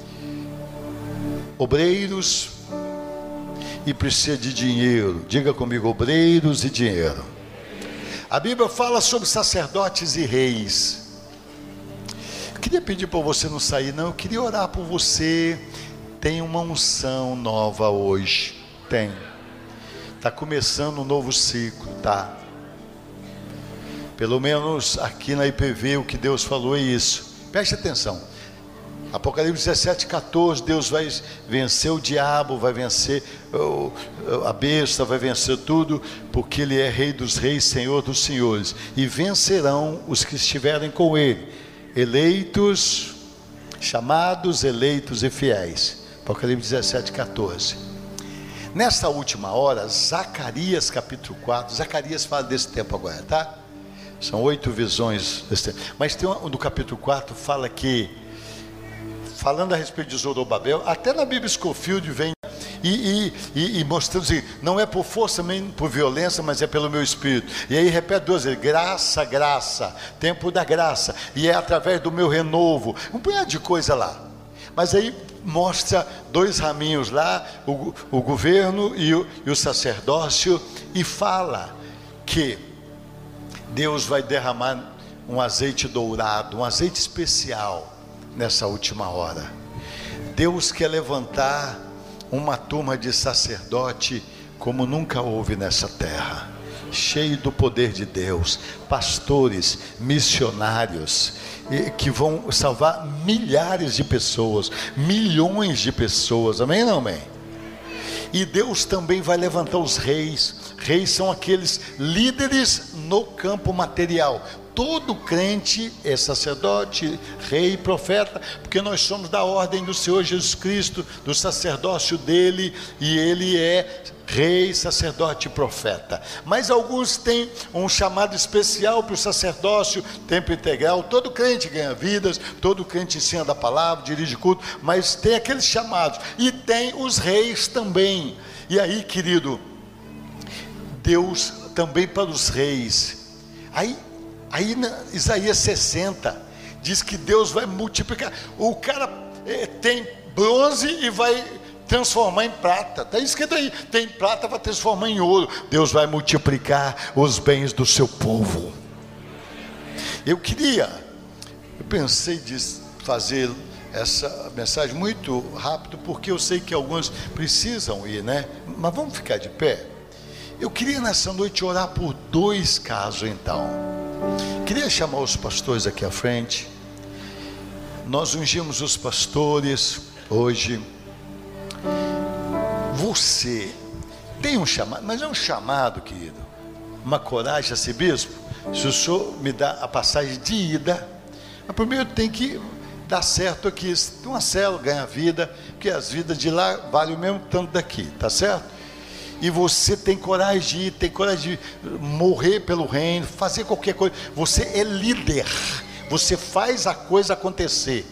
obreiros e precisa de dinheiro. Diga comigo, obreiros e dinheiro. A Bíblia fala sobre sacerdotes e reis. Eu queria pedir para você não sair, não. Eu queria orar por você. Tem uma unção nova hoje. Tem. Está começando um novo ciclo, tá? Pelo menos aqui na IPV o que Deus falou é isso. Preste atenção. Apocalipse 17:14, Deus vai vencer o diabo, vai vencer a besta, vai vencer tudo, porque Ele é Rei dos reis, Senhor dos senhores, e vencerão os que estiverem com Ele, eleitos, chamados, eleitos e fiéis. Apocalipse 17:14. Nessa última hora, Zacarias capítulo 4, Zacarias fala desse tempo agora, tá? São 8 visões desse tempo, mas tem um do capítulo 4, fala que, falando a respeito de Zorobabel, até na Bíblia Scofield vem e mostrando assim, não é por força nem por violência, mas é pelo meu Espírito. E aí repete 2 vezes, graça, graça, tempo da graça, e é através do meu renovo, um punhado de coisa lá. Mas aí mostra 2 raminhos lá, o governo e o sacerdócio, e fala que Deus vai derramar um azeite dourado, um azeite especial nessa última hora. Deus quer levantar uma turma de sacerdote como nunca houve nessa terra, cheio do poder de Deus, pastores, missionários, que vão salvar milhares de pessoas, milhões de pessoas, amém ou não amém? E Deus também vai levantar os reis. Reis são aqueles líderes no campo material. Todo crente é sacerdote, rei, profeta, porque nós somos da ordem do Senhor Jesus Cristo, do sacerdócio dele, e ele é rei, sacerdote e profeta. Mas alguns têm um chamado especial para o sacerdócio, tempo integral. Todo crente ganha vidas, todo crente ensina da palavra, dirige culto, mas tem aqueles chamados, e tem os reis também. E aí, querido, Deus também para os reis. Aí na Isaías 60 diz que Deus vai multiplicar. O cara tem bronze e vai transformar em prata. Está escrito aí, tem prata, vai transformar em ouro. Deus vai multiplicar os bens do seu povo. Eu pensei de fazer essa mensagem muito rápido, porque eu sei que alguns precisam ir, né? Mas vamos ficar de pé. Eu queria nessa noite orar por 2 casos então. Queria chamar os pastores aqui à frente. Nós ungimos os pastores hoje. Você tem um chamado, mas é um chamado, querido, uma coragem a ser bispo. Se o senhor me dá a passagem de ida, mas primeiro tem que dar certo aqui. Uma célula ganha vida, porque as vidas de lá valem o mesmo tanto daqui, tá certo? E você tem coragem de ir, tem coragem de morrer pelo reino, fazer qualquer coisa. Você é líder, você faz a coisa acontecer.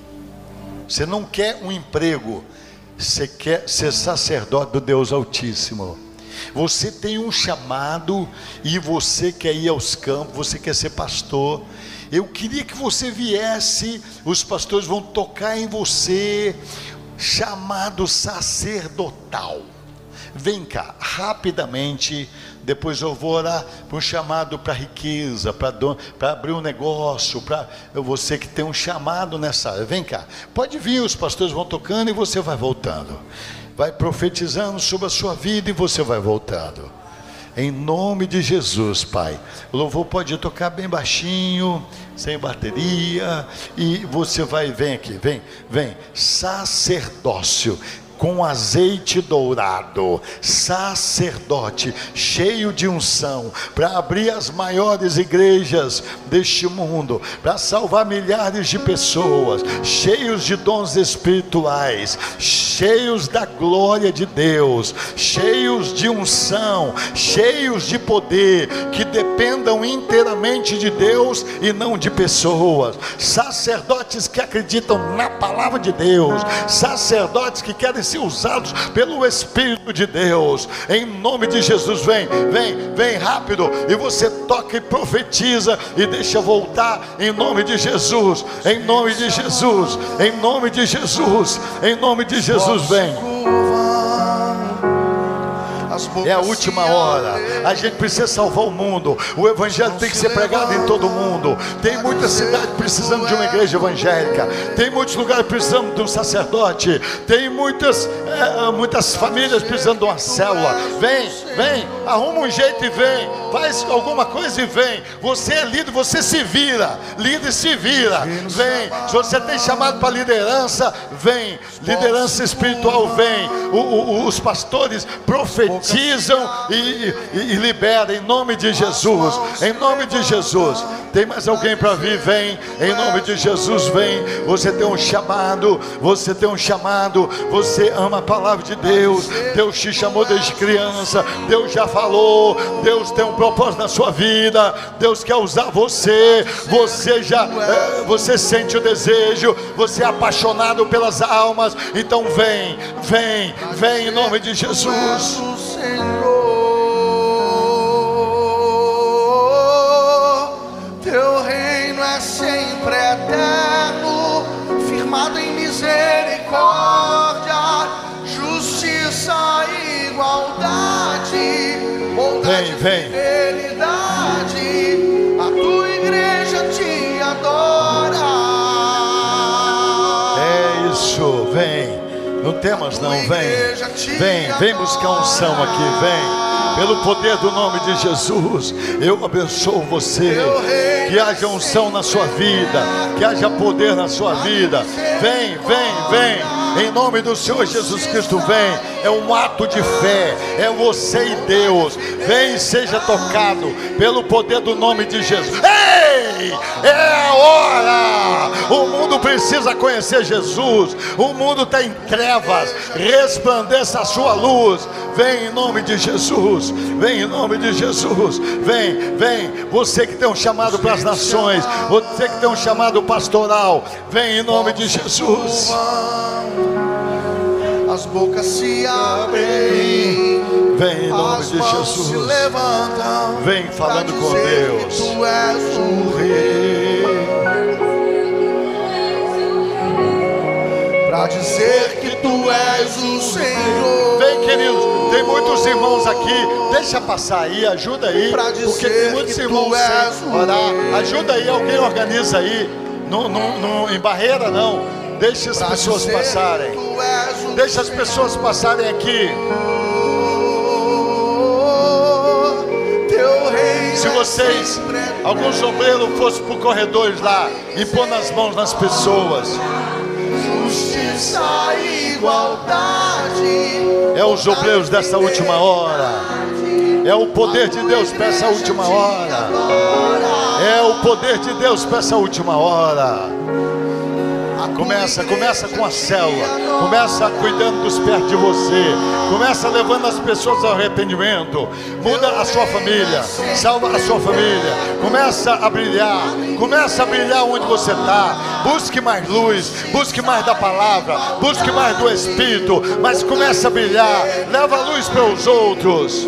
Você não quer um emprego, você quer ser sacerdote do Deus Altíssimo. Você tem um chamado e você quer ir aos campos, você quer ser pastor. Eu queria que você viesse, os pastores vão tocar em você, chamado sacerdotal. Vem cá, rapidamente, depois eu vou orar para um chamado para riqueza, para abrir um negócio, para você que tem um chamado nessa área. Vem cá, pode vir, os pastores vão tocando e você vai voltando. Vai profetizando sobre a sua vida e você vai voltando. Em nome de Jesus, Pai. O louvor pode tocar bem baixinho, sem bateria, e você vai, vem aqui, vem, sacerdócio, com azeite dourado, sacerdote, cheio de unção, para abrir as maiores igrejas deste mundo, para salvar milhares de pessoas, cheios de dons espirituais, cheios da glória de Deus, cheios de unção, cheios de poder, que dependam inteiramente de Deus e não de pessoas, sacerdotes que acreditam na palavra de Deus, sacerdotes que querem ser usados pelo Espírito de Deus. Em nome de Jesus, vem rápido, e você toca e profetiza e deixa voltar em nome de Jesus, em nome de Jesus, em nome de Jesus, em nome de Jesus, vem. É a última hora. A gente precisa salvar o mundo. O evangelho tem que ser pregado em todo mundo. Tem muita cidade precisando de uma igreja evangélica. Tem muitos lugares precisando de um sacerdote. Tem muitas famílias precisando de uma célula. Vem, arruma um jeito e vem. Faz alguma coisa e vem. Você é líder, você se vira. Líder se vira. Vem. Se você tem chamado para liderança, vem. Liderança espiritual, vem. Os pastores profetizam e liberam em nome de Jesus. Em nome de Jesus. Tem mais alguém para vir? Vem. Em nome de Jesus, vem. Você tem um chamado. Você tem um chamado. Você ama a palavra de Deus. Deus te chamou desde criança. Deus já falou. Deus tem um propósito na sua vida. Deus quer usar você. Você sente o desejo. Você é apaixonado pelas almas. Então vem em nome de Jesus. Teu reino é sempre eterno, firmado em misericórdia. misericórdia, justiça e igualdade, bondade e fidelidade, a tua igreja te adora. É isso, vem. Não temas não, vem buscar unção aqui, vem. Pelo poder do nome de Jesus, eu abençoo você. Que haja unção na sua vida, que haja poder na sua vida. Vem. Em nome do Senhor Jesus Cristo, vem. É um ato de fé, é você e Deus. Vem e seja tocado pelo poder do nome de Jesus. Ei, é a hora. O mundo precisa conhecer Jesus. O mundo está em trevas. Resplandeça a sua luz. Vem em nome de Jesus. Vem em nome de Jesus. Vem. Você que tem um chamado para as nações, você que tem um chamado pastoral, vem em nome de Jesus. As bocas se abrem, vem em nome de Jesus. Se levantam, vem falando com Deus. Tu és o Rei, para dizer que tu és o Senhor. Vem, queridos, tem muitos irmãos aqui. Deixa passar aí, ajuda aí, porque tem muitos irmãos sem orar. Ajuda aí, alguém organiza aí. Em barreira não. Deixa as pessoas passarem. Deixa as pessoas passarem aqui. Se vocês, alguns obreiros, fossem por corredores lá, impondo as mãos nas pessoas. Justiça e igualdade. É os obreiros dessa última hora. É o poder de Deus para essa última hora. É o poder de Deus para essa última hora. Começa com a célula. Começa cuidando dos perto de você. Começa levando as pessoas ao arrependimento. Muda a sua família. Salva a sua família. Começa a brilhar. Começa a brilhar onde você está. Busque mais luz. Busque mais da palavra. Busque mais do Espírito. Mas começa a brilhar. Leva a luz para os outros.